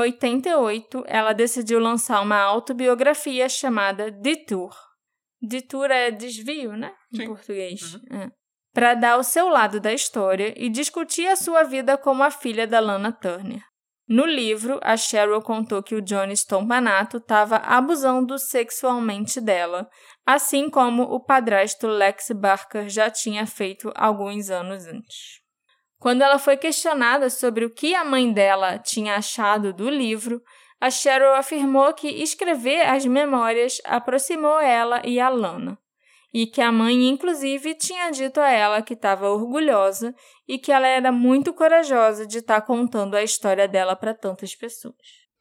88, ela decidiu lançar uma autobiografia chamada Detour. Detour é desvio, né? Em português. Para dar o seu lado da história e discutir a sua vida como a filha da Lana Turner. No livro, a Cheryl contou que o Johnny Stompanato estava abusando sexualmente dela, assim como o padrasto Lex Barker já tinha feito alguns anos antes. Quando ela foi questionada sobre o que a mãe dela tinha achado do livro, a Cheryl afirmou que escrever as memórias aproximou ela e a Lana, e que a mãe, inclusive, tinha dito a ela que estava orgulhosa e que ela era muito corajosa de estar contando a história dela para tantas pessoas.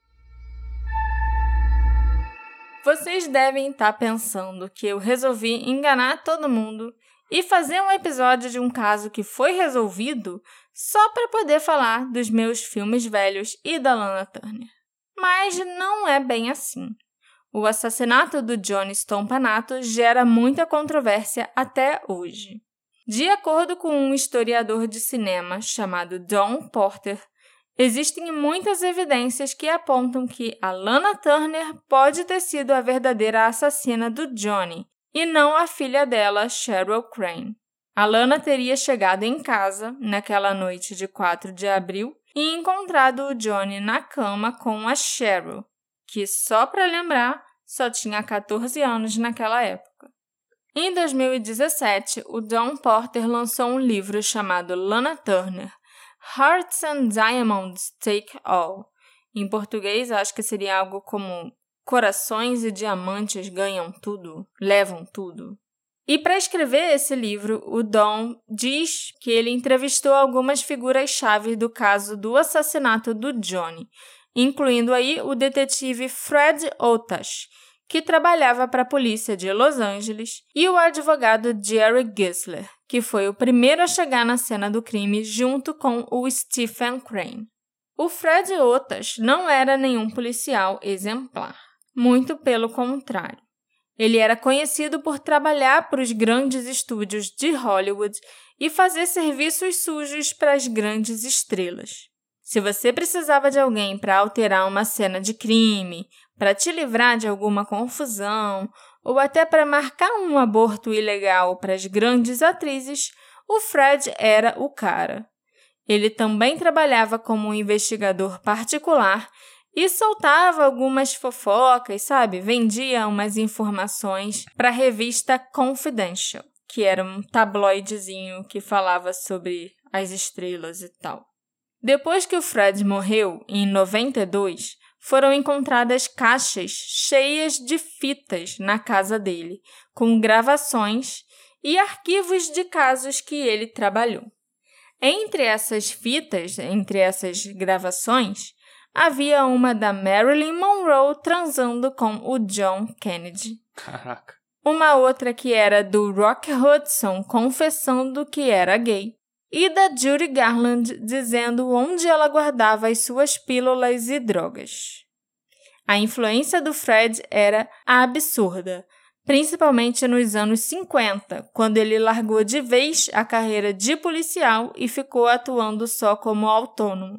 Vocês devem estar pensando que eu resolvi enganar todo mundo e fazer um episódio de um caso que foi resolvido só para poder falar dos meus filmes velhos e da Lana Turner. Mas não é bem assim. O assassinato do Johnny Stompanato gera muita controvérsia até hoje. De acordo com um historiador de cinema chamado Don Porter, existem muitas evidências que apontam que a Lana Turner pode ter sido a verdadeira assassina do Johnny, e não a filha dela, Cheryl Crane. A Lana teria chegado em casa, naquela noite de 4 de abril, e encontrado o Johnny na cama com a Cheryl, que, só para lembrar, só tinha 14 anos naquela época. Em 2017, o Don Porter lançou um livro chamado Lana Turner, Hearts and Diamonds Take All. Em português, acho que seria algo como Corações e Diamantes Ganham Tudo, Levam Tudo. E para escrever esse livro, o Don diz que ele entrevistou algumas figuras-chave do caso do assassinato do Johnny, incluindo aí o detetive Fred Otash, que trabalhava para a polícia de Los Angeles, e o advogado Jerry Gisler, que foi o primeiro a chegar na cena do crime junto com o Stephen Crane. O Fred Otas não era nenhum policial exemplar, muito pelo contrário. Ele era conhecido por trabalhar para os grandes estúdios de Hollywood e fazer serviços sujos para as grandes estrelas. Se você precisava de alguém para alterar uma cena de crime, para te livrar de alguma confusão, ou até para marcar um aborto ilegal para as grandes atrizes, o Fred era o cara. Ele também trabalhava como um investigador particular e soltava algumas fofocas, sabe? Vendia umas informações para a revista Confidential, que era um tabloidezinho que falava sobre as estrelas e tal. Depois que o Fred morreu, em 92, foram encontradas caixas cheias de fitas na casa dele, com gravações e arquivos de casos que ele trabalhou. Entre essas fitas, entre essas gravações, havia uma da Marilyn Monroe transando com o John Kennedy. Caraca. Uma outra que era do Rock Hudson confessando que era gay. E da Judy Garland dizendo onde ela guardava as suas pílulas e drogas. A influência do Fred era absurda, principalmente nos anos 50, quando ele largou de vez a carreira de policial e ficou atuando só como autônomo.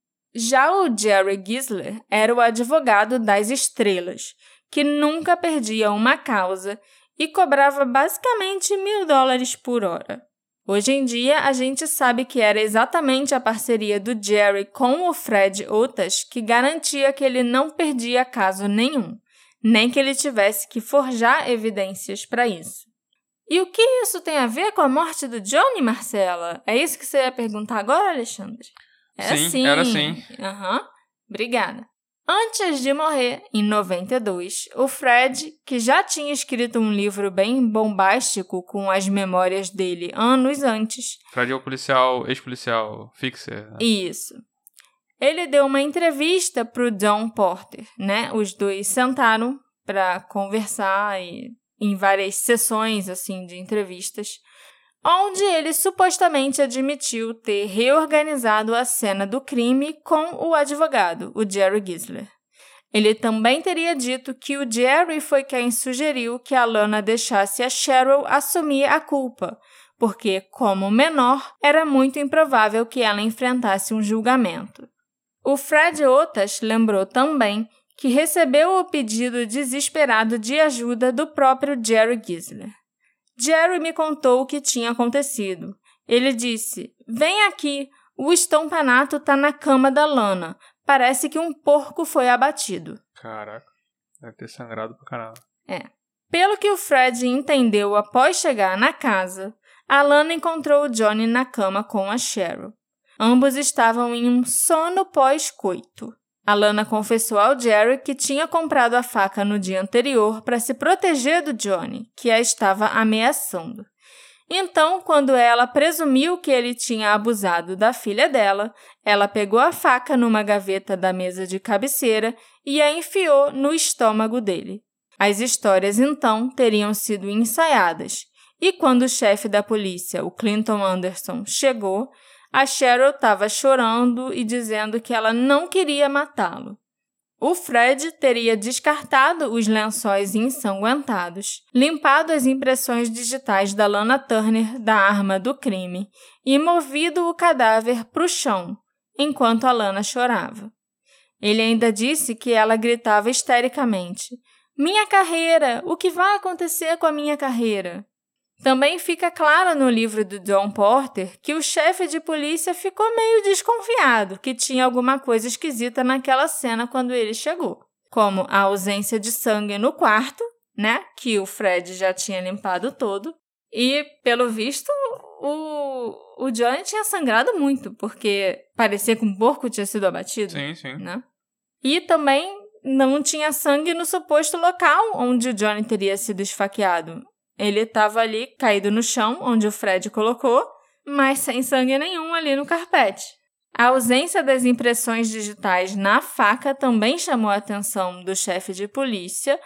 Já o Jerry Gisler era o advogado das estrelas, que nunca perdia uma causa e cobrava basicamente $1.000 por hora. Hoje em dia, a gente sabe que era exatamente a parceria do Jerry com o Fred Otas que garantia que ele não perdia caso nenhum, nem que ele tivesse que forjar evidências para isso. E o que isso tem a ver com a morte do Johnny, Marcela? É isso que você ia perguntar agora, Alexandre? Sim, era sim. Obrigada. Antes de morrer, em 92, o Fred, que já tinha escrito um livro bem bombástico com as memórias dele anos antes... Fred é o policial, ex-policial, fixer. Né? Isso. Ele deu uma entrevista para o John Porter, né? Os dois sentaram para conversar em várias sessões assim, de entrevistas, onde ele supostamente admitiu ter reorganizado a cena do crime com o advogado, o Jerry Gisler. Ele também teria dito que o Jerry foi quem sugeriu que a Lana deixasse a Cheryl assumir a culpa, porque, como menor, era muito improvável que ela enfrentasse um julgamento. O Fred Otas lembrou também que recebeu o pedido desesperado de ajuda do próprio Jerry Gisler. Jerry me contou o que tinha acontecido. Ele disse, vem aqui, o estompanato tá na cama da Lana. Parece que um porco foi abatido. Caraca, deve ter sangrado pra caramba. Pelo que o Fred entendeu após chegar na casa, a Lana encontrou o Johnny na cama com a Cheryl. Ambos estavam em um sono pós-coito. A Lana confessou ao Jerry que tinha comprado a faca no dia anterior para se proteger do Johnny, que a estava ameaçando. Então, quando ela presumiu que ele tinha abusado da filha dela, ela pegou a faca numa gaveta da mesa de cabeceira e a enfiou no estômago dele. As histórias, então, teriam sido ensaiadas, e quando o chefe da polícia, o Clinton Anderson, chegou, a Cheryl estava chorando e dizendo que ela não queria matá-lo. O Fred teria descartado os lençóis ensanguentados, limpado as impressões digitais da Lana Turner da arma do crime e movido o cadáver para o chão, enquanto a Lana chorava. Ele ainda disse que ela gritava histericamente, "Minha carreira! O que vai acontecer com a minha carreira?" Também fica claro no livro do John Porter que o chefe de polícia ficou meio desconfiado que tinha alguma coisa esquisita naquela cena quando ele chegou, como a ausência de sangue no quarto, né, que o Fred já tinha limpado todo, e, pelo visto, o Johnny tinha sangrado muito, porque parecia que um porco tinha sido abatido. Sim. Né? E também não tinha sangue no suposto local onde o Johnny teria sido esfaqueado. Ele estava ali, caído no chão, onde o Fred colocou, mas sem sangue nenhum ali no carpete. A ausência das impressões digitais na faca também chamou a atenção do chefe de polícia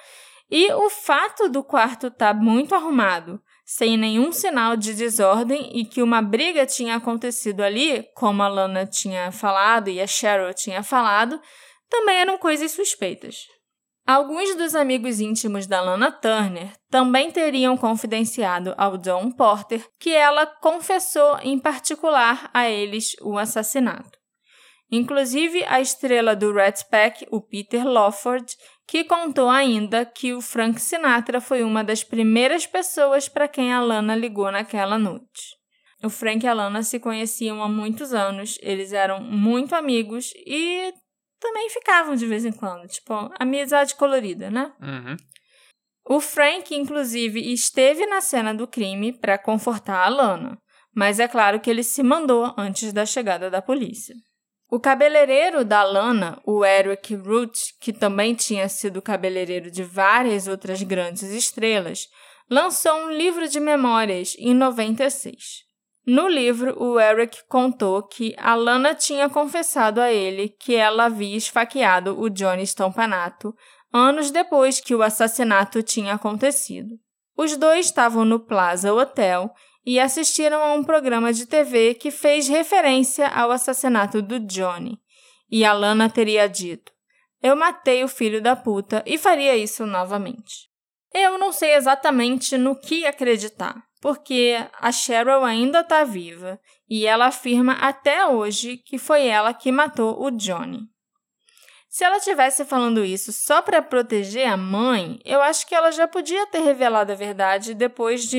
E o fato do quarto estar muito arrumado, sem nenhum sinal de desordem e que uma briga tinha acontecido ali, como a Lana tinha falado e a Cheryl tinha falado, também eram coisas suspeitas. Alguns dos amigos íntimos da Lana Turner também teriam confidenciado ao Dawn Porter que ela confessou em particular a eles o assassinato. Inclusive a estrela do Rat Pack, o Peter Lawford, que contou ainda que o Frank Sinatra foi uma das primeiras pessoas para quem a Lana ligou naquela noite. O Frank e a Lana se conheciam há muitos anos, eles eram muito amigos e também ficavam de vez em quando, tipo, amizade colorida, né? Uhum. O Frank, inclusive, esteve na cena do crime para confortar a Lana, mas é claro que ele se mandou antes da chegada da polícia. O cabeleireiro da Lana, o Eric Root, que também tinha sido cabeleireiro de várias outras grandes estrelas, lançou um livro de memórias em 96. No livro, o Eric contou que a Lana tinha confessado a ele que ela havia esfaqueado o Johnny Stompanato anos depois que o assassinato tinha acontecido. Os dois estavam no Plaza Hotel e assistiram a um programa de TV que fez referência ao assassinato do Johnny. E a Lana teria dito: "Eu matei o filho da puta e faria isso novamente." Eu não sei exatamente no que acreditar, porque a Cheryl ainda está viva e ela afirma até hoje que foi ela que matou o Johnny. Se ela estivesse falando isso só para proteger a mãe, eu acho que ela já podia ter revelado a verdade depois de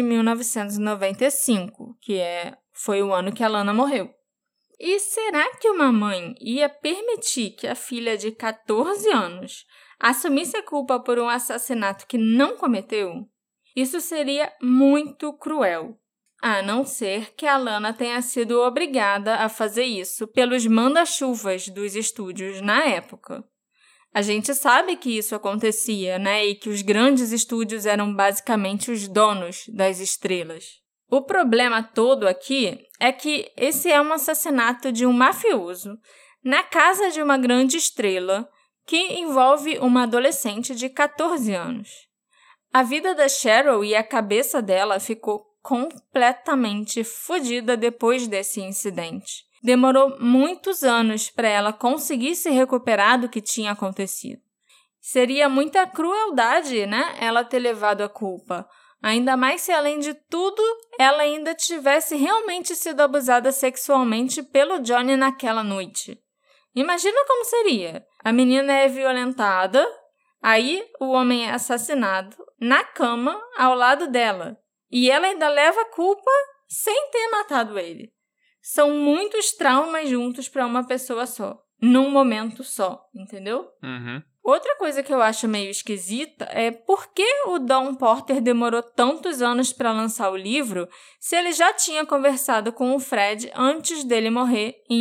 1995, que foi o ano que a Lana morreu. E será que uma mãe ia permitir que a filha de 14 anos assumisse a culpa por um assassinato que não cometeu? Isso seria muito cruel, a não ser que a Lana tenha sido obrigada a fazer isso pelos manda-chuvas dos estúdios na época. A gente sabe que isso acontecia, né? E que os grandes estúdios eram basicamente os donos das estrelas. O problema todo aqui é que esse é um assassinato de um mafioso na casa de uma grande estrela que envolve uma adolescente de 14 anos. A vida da Cheryl e a cabeça dela ficou completamente fodida depois desse incidente. Demorou muitos anos para ela conseguir se recuperar do que tinha acontecido. Seria muita crueldade, né, ela ter levado a culpa. Ainda mais se, além de tudo, ela ainda tivesse realmente sido abusada sexualmente pelo Johnny naquela noite. Imagina como seria. A menina é violentada, aí o homem é assassinado na cama ao lado dela. E ela ainda leva a culpa sem ter matado ele. São muitos traumas juntos para uma pessoa só, num momento só, entendeu? Uhum. Outra coisa que eu acho meio esquisita é por que o Dawn Porter demorou tantos anos para lançar o livro se ele já tinha conversado com o Fred antes dele morrer em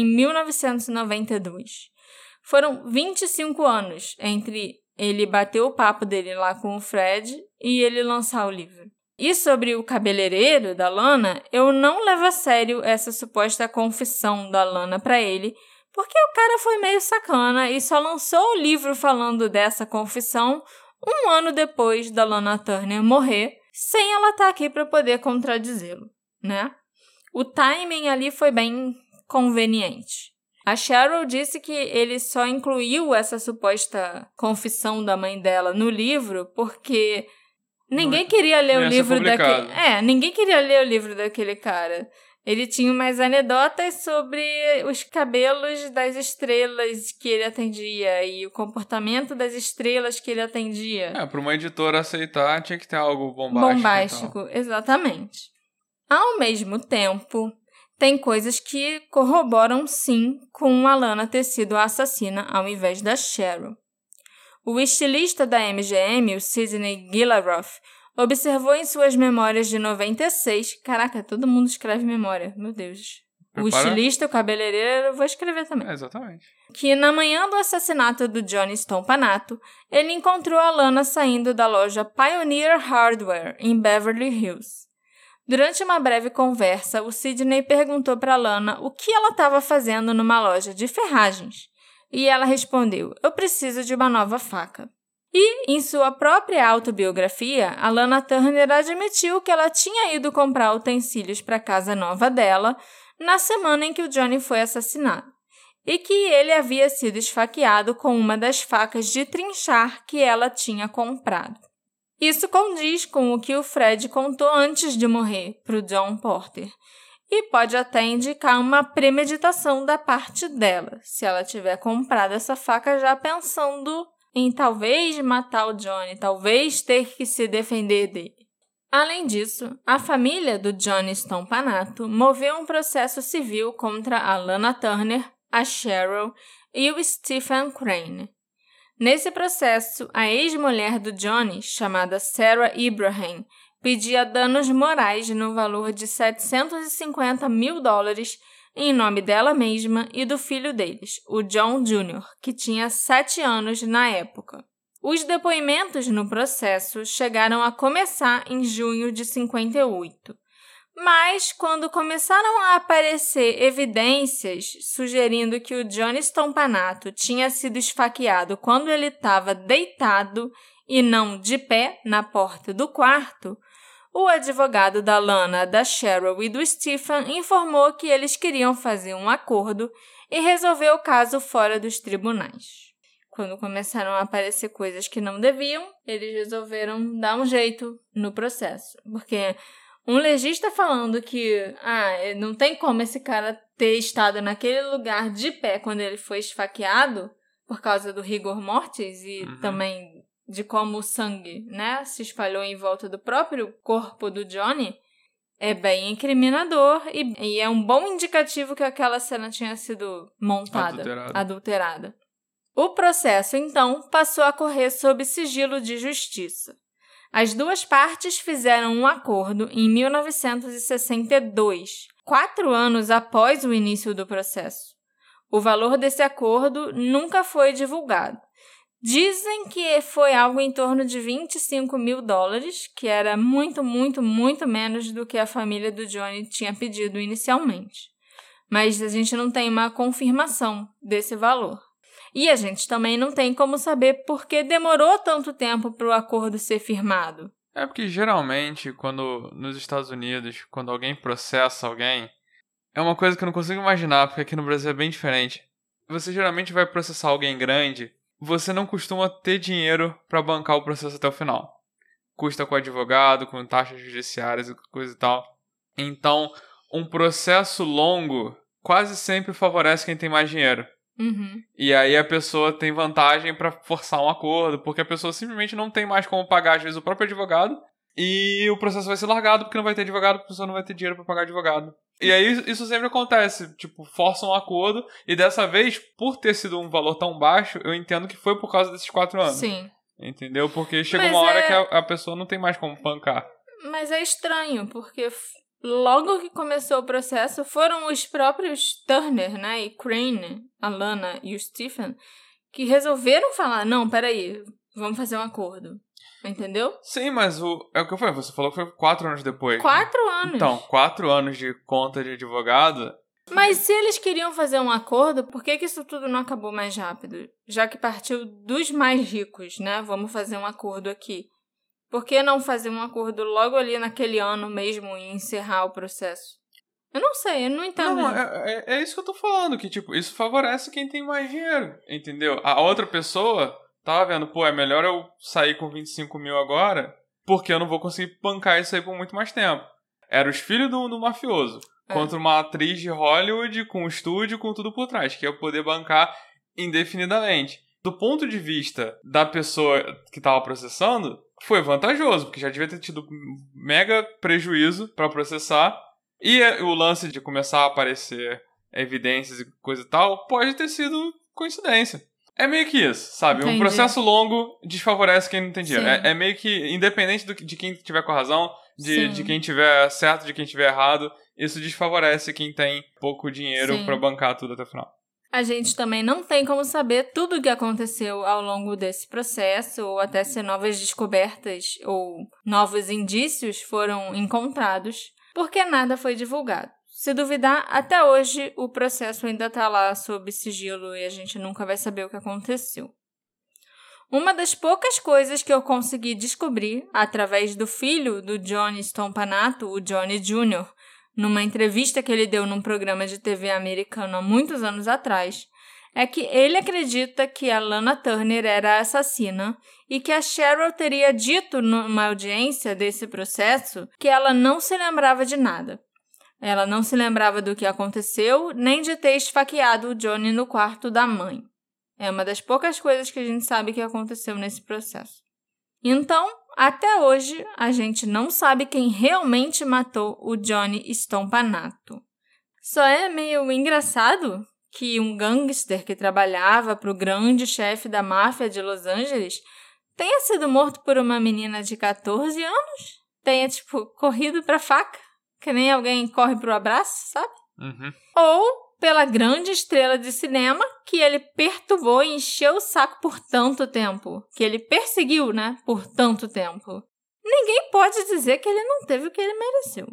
1992. Foram 25 anos entre ele bater o papo dele lá com o Fred e ele lançar o livro. E sobre o cabeleireiro da Lana, eu não levo a sério essa suposta confissão da Lana para ele, porque o cara foi meio sacana e só lançou o livro falando dessa confissão 1 ano depois da Lana Turner morrer, sem ela estar aqui para poder contradizê-lo, né? O timing ali foi bem conveniente. A Cheryl disse que ele só incluiu essa suposta confissão da mãe dela no livro porque ninguém queria ler o livro daquele... ninguém queria ler o livro daquele cara. Ele tinha umas anedotas sobre os cabelos das estrelas que ele atendia e o comportamento das estrelas que ele atendia. Para uma editora aceitar, tinha que ter algo bombástico. Exatamente. Ao mesmo tempo, tem coisas que corroboram sim com a Lana ter sido a assassina ao invés da Cheryl. O estilista da MGM, o Sidney Gillaroff, observou em suas memórias de 96... Caraca, todo mundo escreve memória, meu Deus. O estilista, o cabeleireiro, eu vou escrever também. Exatamente. Que na manhã do assassinato do Johnny Stompanato, ele encontrou a Lana saindo da loja Pioneer Hardware, em Beverly Hills. Durante uma breve conversa, o Sidney perguntou para Lana o que ela estava fazendo numa loja de ferragens. E ela respondeu: "Eu preciso de uma nova faca." E, em sua própria autobiografia, a Lana Turner admitiu que ela tinha ido comprar utensílios para a casa nova dela na semana em que o Johnny foi assassinado, e que ele havia sido esfaqueado com uma das facas de trinchar que ela tinha comprado. Isso condiz com o que o Fred contou antes de morrer para o John Porter, e pode até indicar uma premeditação da parte dela, se ela tiver comprado essa faca já pensando em talvez matar o Johnny, talvez ter que se defender dele. Além disso, a família do Johnny Stompanato moveu um processo civil contra a Lana Turner, a Cheryl e o Stephen Crane. Nesse processo, a ex-mulher do Johnny, chamada Sarah Ibrahim, pedia danos morais no valor de $750 mil em nome dela mesma e do filho deles, o John Jr., que tinha 7 anos na época. Os depoimentos no processo chegaram a começar em junho de 58. Mas, quando começaram a aparecer evidências sugerindo que o Johnny Stompanato tinha sido esfaqueado quando ele estava deitado e não de pé na porta do quarto, o advogado da Lana, da Cheryl e do Stephen informou que eles queriam fazer um acordo e resolver o caso fora dos tribunais. Quando começaram a aparecer coisas que não deviam, eles resolveram dar um jeito no processo, porque um legista falando que não tem como esse cara ter estado naquele lugar de pé quando ele foi esfaqueado por causa do rigor mortis e também de como o sangue, se espalhou em volta do próprio corpo do Johnny, é bem incriminador e é um bom indicativo que aquela cena tinha sido montada, adulterada. O processo, então, passou a correr sob sigilo de justiça. As duas partes fizeram um acordo em 1962, 4 anos após o início do processo. O valor desse acordo nunca foi divulgado. Dizem que foi algo em torno de $25 mil, que era muito, muito, muito menos do que a família do Johnny tinha pedido inicialmente. Mas a gente não tem uma confirmação desse valor. E a gente também não tem como saber por que demorou tanto tempo para o acordo ser firmado. É porque geralmente, nos Estados Unidos, quando alguém processa alguém, é uma coisa que eu não consigo imaginar, porque aqui no Brasil é bem diferente. Você geralmente vai processar alguém grande, você não costuma ter dinheiro para bancar o processo até o final. Custa com advogado, com taxas judiciárias e coisa e tal. Então, um processo longo quase sempre favorece quem tem mais dinheiro. E aí a pessoa tem vantagem para forçar um acordo, porque a pessoa simplesmente não tem mais como pagar, às vezes, o próprio advogado, e o processo vai ser largado porque não vai ter advogado, a pessoa não vai ter dinheiro para pagar advogado. E aí isso sempre acontece, força um acordo, e dessa vez, por ter sido um valor tão baixo, eu entendo que foi por causa desses 4 anos. Sim. Entendeu? Porque chega uma hora que a pessoa não tem mais como bancar. Mas é estranho, porque logo que começou o processo, foram os próprios Turner, e Crane, a Lana e o Stephen, que resolveram falar, não, peraí, vamos fazer um acordo. Entendeu? Sim, mas é o que eu falei, você falou que foi 4 anos depois. 4 anos? Então, 4 anos de conta de advogado. Mas se eles queriam fazer um acordo, por que isso tudo não acabou mais rápido? Já que partiu dos mais ricos, Vamos fazer um acordo aqui. Por que não fazer um acordo logo ali naquele ano mesmo e encerrar o processo? Eu não sei, eu não entendo. Não, é isso que eu tô falando, que isso favorece quem tem mais dinheiro, entendeu? A outra pessoa tava vendo, é melhor eu sair com 25 mil agora, porque eu não vou conseguir bancar isso aí por muito mais tempo. Era os filhos do mafioso, contra uma atriz de Hollywood, com um estúdio, com tudo por trás, que ia poder bancar indefinidamente. Do ponto de vista da pessoa que tava processando, foi vantajoso, porque já devia ter tido mega prejuízo para processar. E o lance de começar a aparecer evidências e coisa e tal, pode ter sido coincidência. É meio que isso, sabe? Entendi. Um processo longo desfavorece quem não tem dinheiro. É meio que, independente de quem tiver com a razão, de quem tiver certo, de quem tiver errado, isso desfavorece quem tem pouco dinheiro para bancar tudo até o final. A gente também não tem como saber tudo o que aconteceu ao longo desse processo, ou até se novas descobertas ou novos indícios foram encontrados, porque nada foi divulgado. Se duvidar, até hoje o processo ainda está lá sob sigilo e a gente nunca vai saber o que aconteceu. Uma das poucas coisas que eu consegui descobrir através do filho do Johnny Stompanato, o Johnny Jr., numa entrevista que ele deu num programa de TV americano há muitos anos atrás, é que ele acredita que a Lana Turner era a assassina e que a Cheryl teria dito numa audiência desse processo que ela não se lembrava de nada. Ela não se lembrava do que aconteceu, nem de ter esfaqueado o Johnny no quarto da mãe. É uma das poucas coisas que a gente sabe que aconteceu nesse processo. Então, até hoje, a gente não sabe quem realmente matou o Johnny Stompanato. Só é meio engraçado que um gangster que trabalhava para o grande chefe da máfia de Los Angeles tenha sido morto por uma menina de 14 anos. Tenha, corrido pra faca, que nem alguém corre pro abraço, sabe? Uhum. Ou pela grande estrela de cinema que ele perturbou e encheu o saco por tanto tempo. Que ele perseguiu, por tanto tempo. Ninguém pode dizer que ele não teve o que ele mereceu.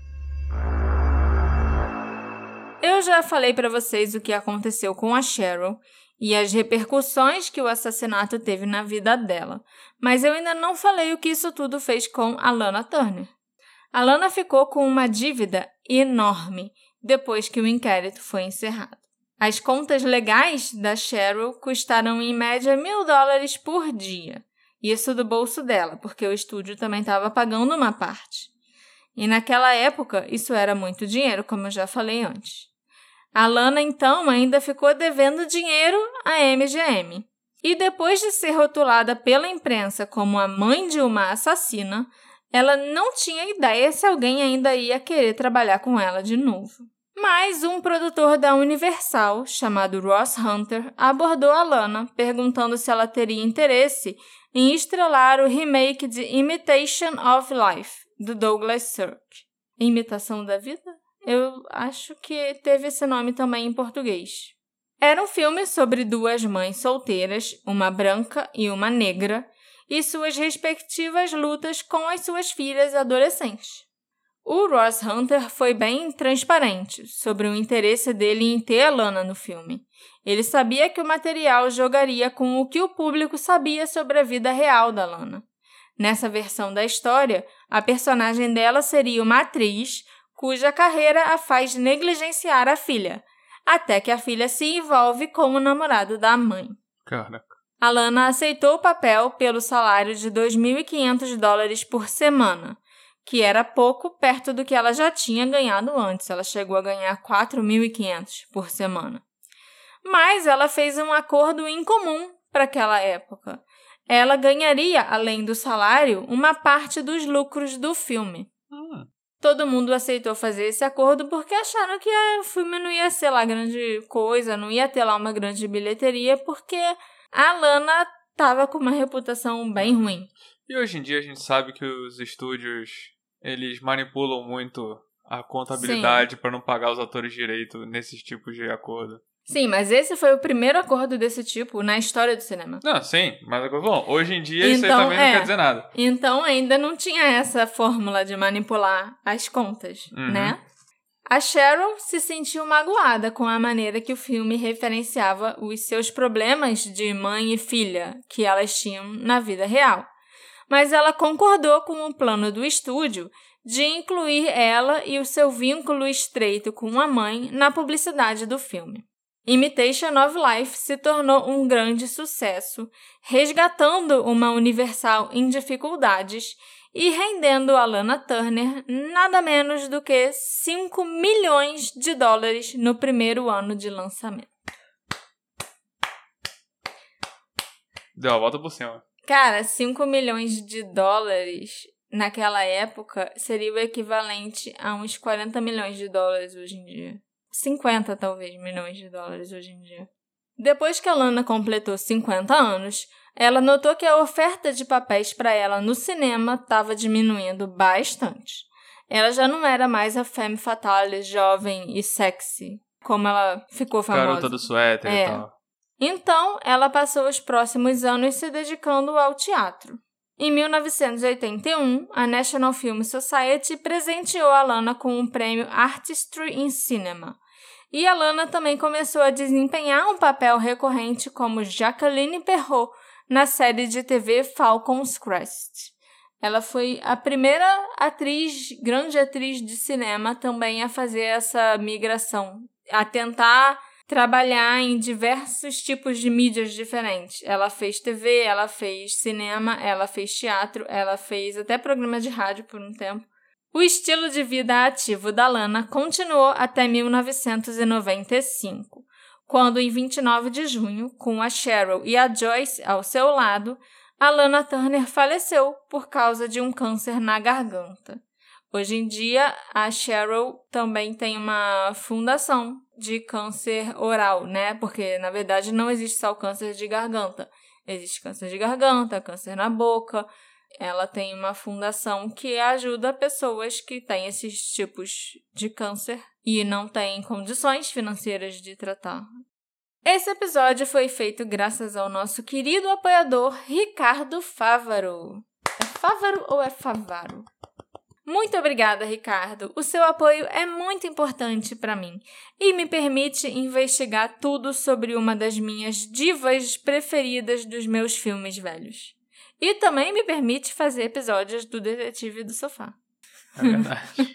Eu já falei para vocês o que aconteceu com a Cheryl e as repercussões que o assassinato teve na vida dela, mas eu ainda não falei o que isso tudo fez com a Lana Turner. A Lana ficou com uma dívida enorme depois que o inquérito foi encerrado. As contas legais da Cheryl custaram em média $1.000 por dia. Isso do bolso dela, porque o estúdio também estava pagando uma parte. E naquela época, isso era muito dinheiro, como eu já falei antes. A Lana, então, ainda ficou devendo dinheiro à MGM. E depois de ser rotulada pela imprensa como a mãe de uma assassina, ela não tinha ideia se alguém ainda ia querer trabalhar com ela de novo. Mas um produtor da Universal, chamado Ross Hunter, abordou a Lana, perguntando se ela teria interesse em estrelar o remake de Imitation of Life, do Douglas Sirk. Imitação da vida? Eu acho que teve esse nome também em português. Era um filme sobre duas mães solteiras, uma branca e uma negra, e suas respectivas lutas com as suas filhas adolescentes. O Ross Hunter foi bem transparente sobre o interesse dele em ter a Lana no filme. Ele sabia que o material jogaria com o que o público sabia sobre a vida real da Lana. Nessa versão da história, a personagem dela seria uma atriz cuja carreira a faz negligenciar a filha, até que a filha se envolve com o namorado da mãe. Caraca. A Lana aceitou o papel pelo salário de $2.500 por semana, que era pouco perto do que ela já tinha ganhado antes. Ela chegou a ganhar $4.500 por semana. Mas ela fez um acordo incomum para aquela época. Ela ganharia, além do salário, uma parte dos lucros do filme. Todo mundo aceitou fazer esse acordo porque acharam que o filme não ia ser lá grande coisa, não ia ter lá uma grande bilheteria, porque a Lana estava com uma reputação bem ruim. E hoje em dia a gente sabe que os estúdios, eles manipulam muito a contabilidade para não pagar os atores direito nesses tipos de acordo. Sim, mas esse foi o primeiro acordo desse tipo na história do cinema. Não, sim, mas bom, hoje em dia isso aí também não quer dizer nada. Então ainda não tinha essa fórmula de manipular as contas, né? A Cheryl se sentiu magoada com a maneira que o filme referenciava os seus problemas de mãe e filha que elas tinham na vida real. Mas ela concordou com o plano do estúdio de incluir ela e o seu vínculo estreito com a mãe na publicidade do filme. Imitation of Life se tornou um grande sucesso, resgatando uma Universal em dificuldades e rendendo a Lana Turner nada menos do que $5 milhões no primeiro ano de lançamento. Deu a volta por cima. Cara, $5 milhões naquela época seria o equivalente a uns $40 milhões hoje em dia. 50, talvez, milhões de dólares hoje em dia. Depois que a Lana completou 50 anos, ela notou que a oferta de papéis para ela no cinema estava diminuindo bastante. Ela já não era mais a femme fatale, jovem e sexy, como ela ficou famosa. Garota do suéter e tal. Então, ela passou os próximos anos se dedicando ao teatro. Em 1981, a National Film Society presenteou a Lana com um prêmio Artistry in Cinema. E a Lana também começou a desempenhar um papel recorrente como Jacqueline Perrot na série de TV Falcon's Crest. Ela foi a primeira grande atriz de cinema também a fazer essa migração, a tentar trabalhar em diversos tipos de mídias diferentes. Ela fez TV, ela fez cinema, ela fez teatro, ela fez até programa de rádio por um tempo. O estilo de vida ativo da Lana continuou até 1995, quando em 29 de junho, com a Cheryl e a Joyce ao seu lado, a Lana Turner faleceu por causa de um câncer na garganta. Hoje em dia, a Cheryl também tem uma fundação de câncer oral, né? Porque, na verdade, não existe só o câncer de garganta. Existe câncer de garganta, câncer na boca. Ela tem uma fundação que ajuda pessoas que têm esses tipos de câncer e não têm condições financeiras de tratar. Esse episódio foi feito graças ao nosso querido apoiador Ricardo Fávaro. É Fávaro ou é Favaro? Muito obrigada, Ricardo. O seu apoio é muito importante para mim e me permite investigar tudo sobre uma das minhas divas preferidas dos meus filmes velhos. E também me permite fazer episódios do Detetive do Sofá. É verdade.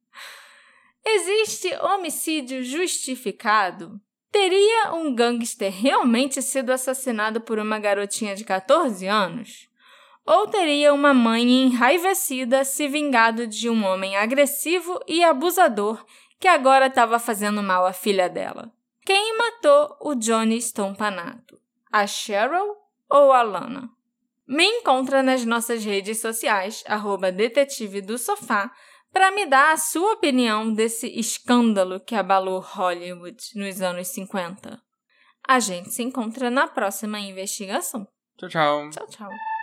Existe homicídio justificado? Teria um gangster realmente sido assassinado por uma garotinha de 14 anos? Ou teria uma mãe enraivecida se vingado de um homem agressivo e abusador que agora estava fazendo mal à filha dela? Quem matou o Johnny Stompanato? A Cheryl ou a Lana? Me encontra nas nossas redes sociais, @Detetive do Sofá, para me dar a sua opinião desse escândalo que abalou Hollywood nos anos 50. A gente se encontra na próxima investigação. Tchau, tchau. Tchau, tchau.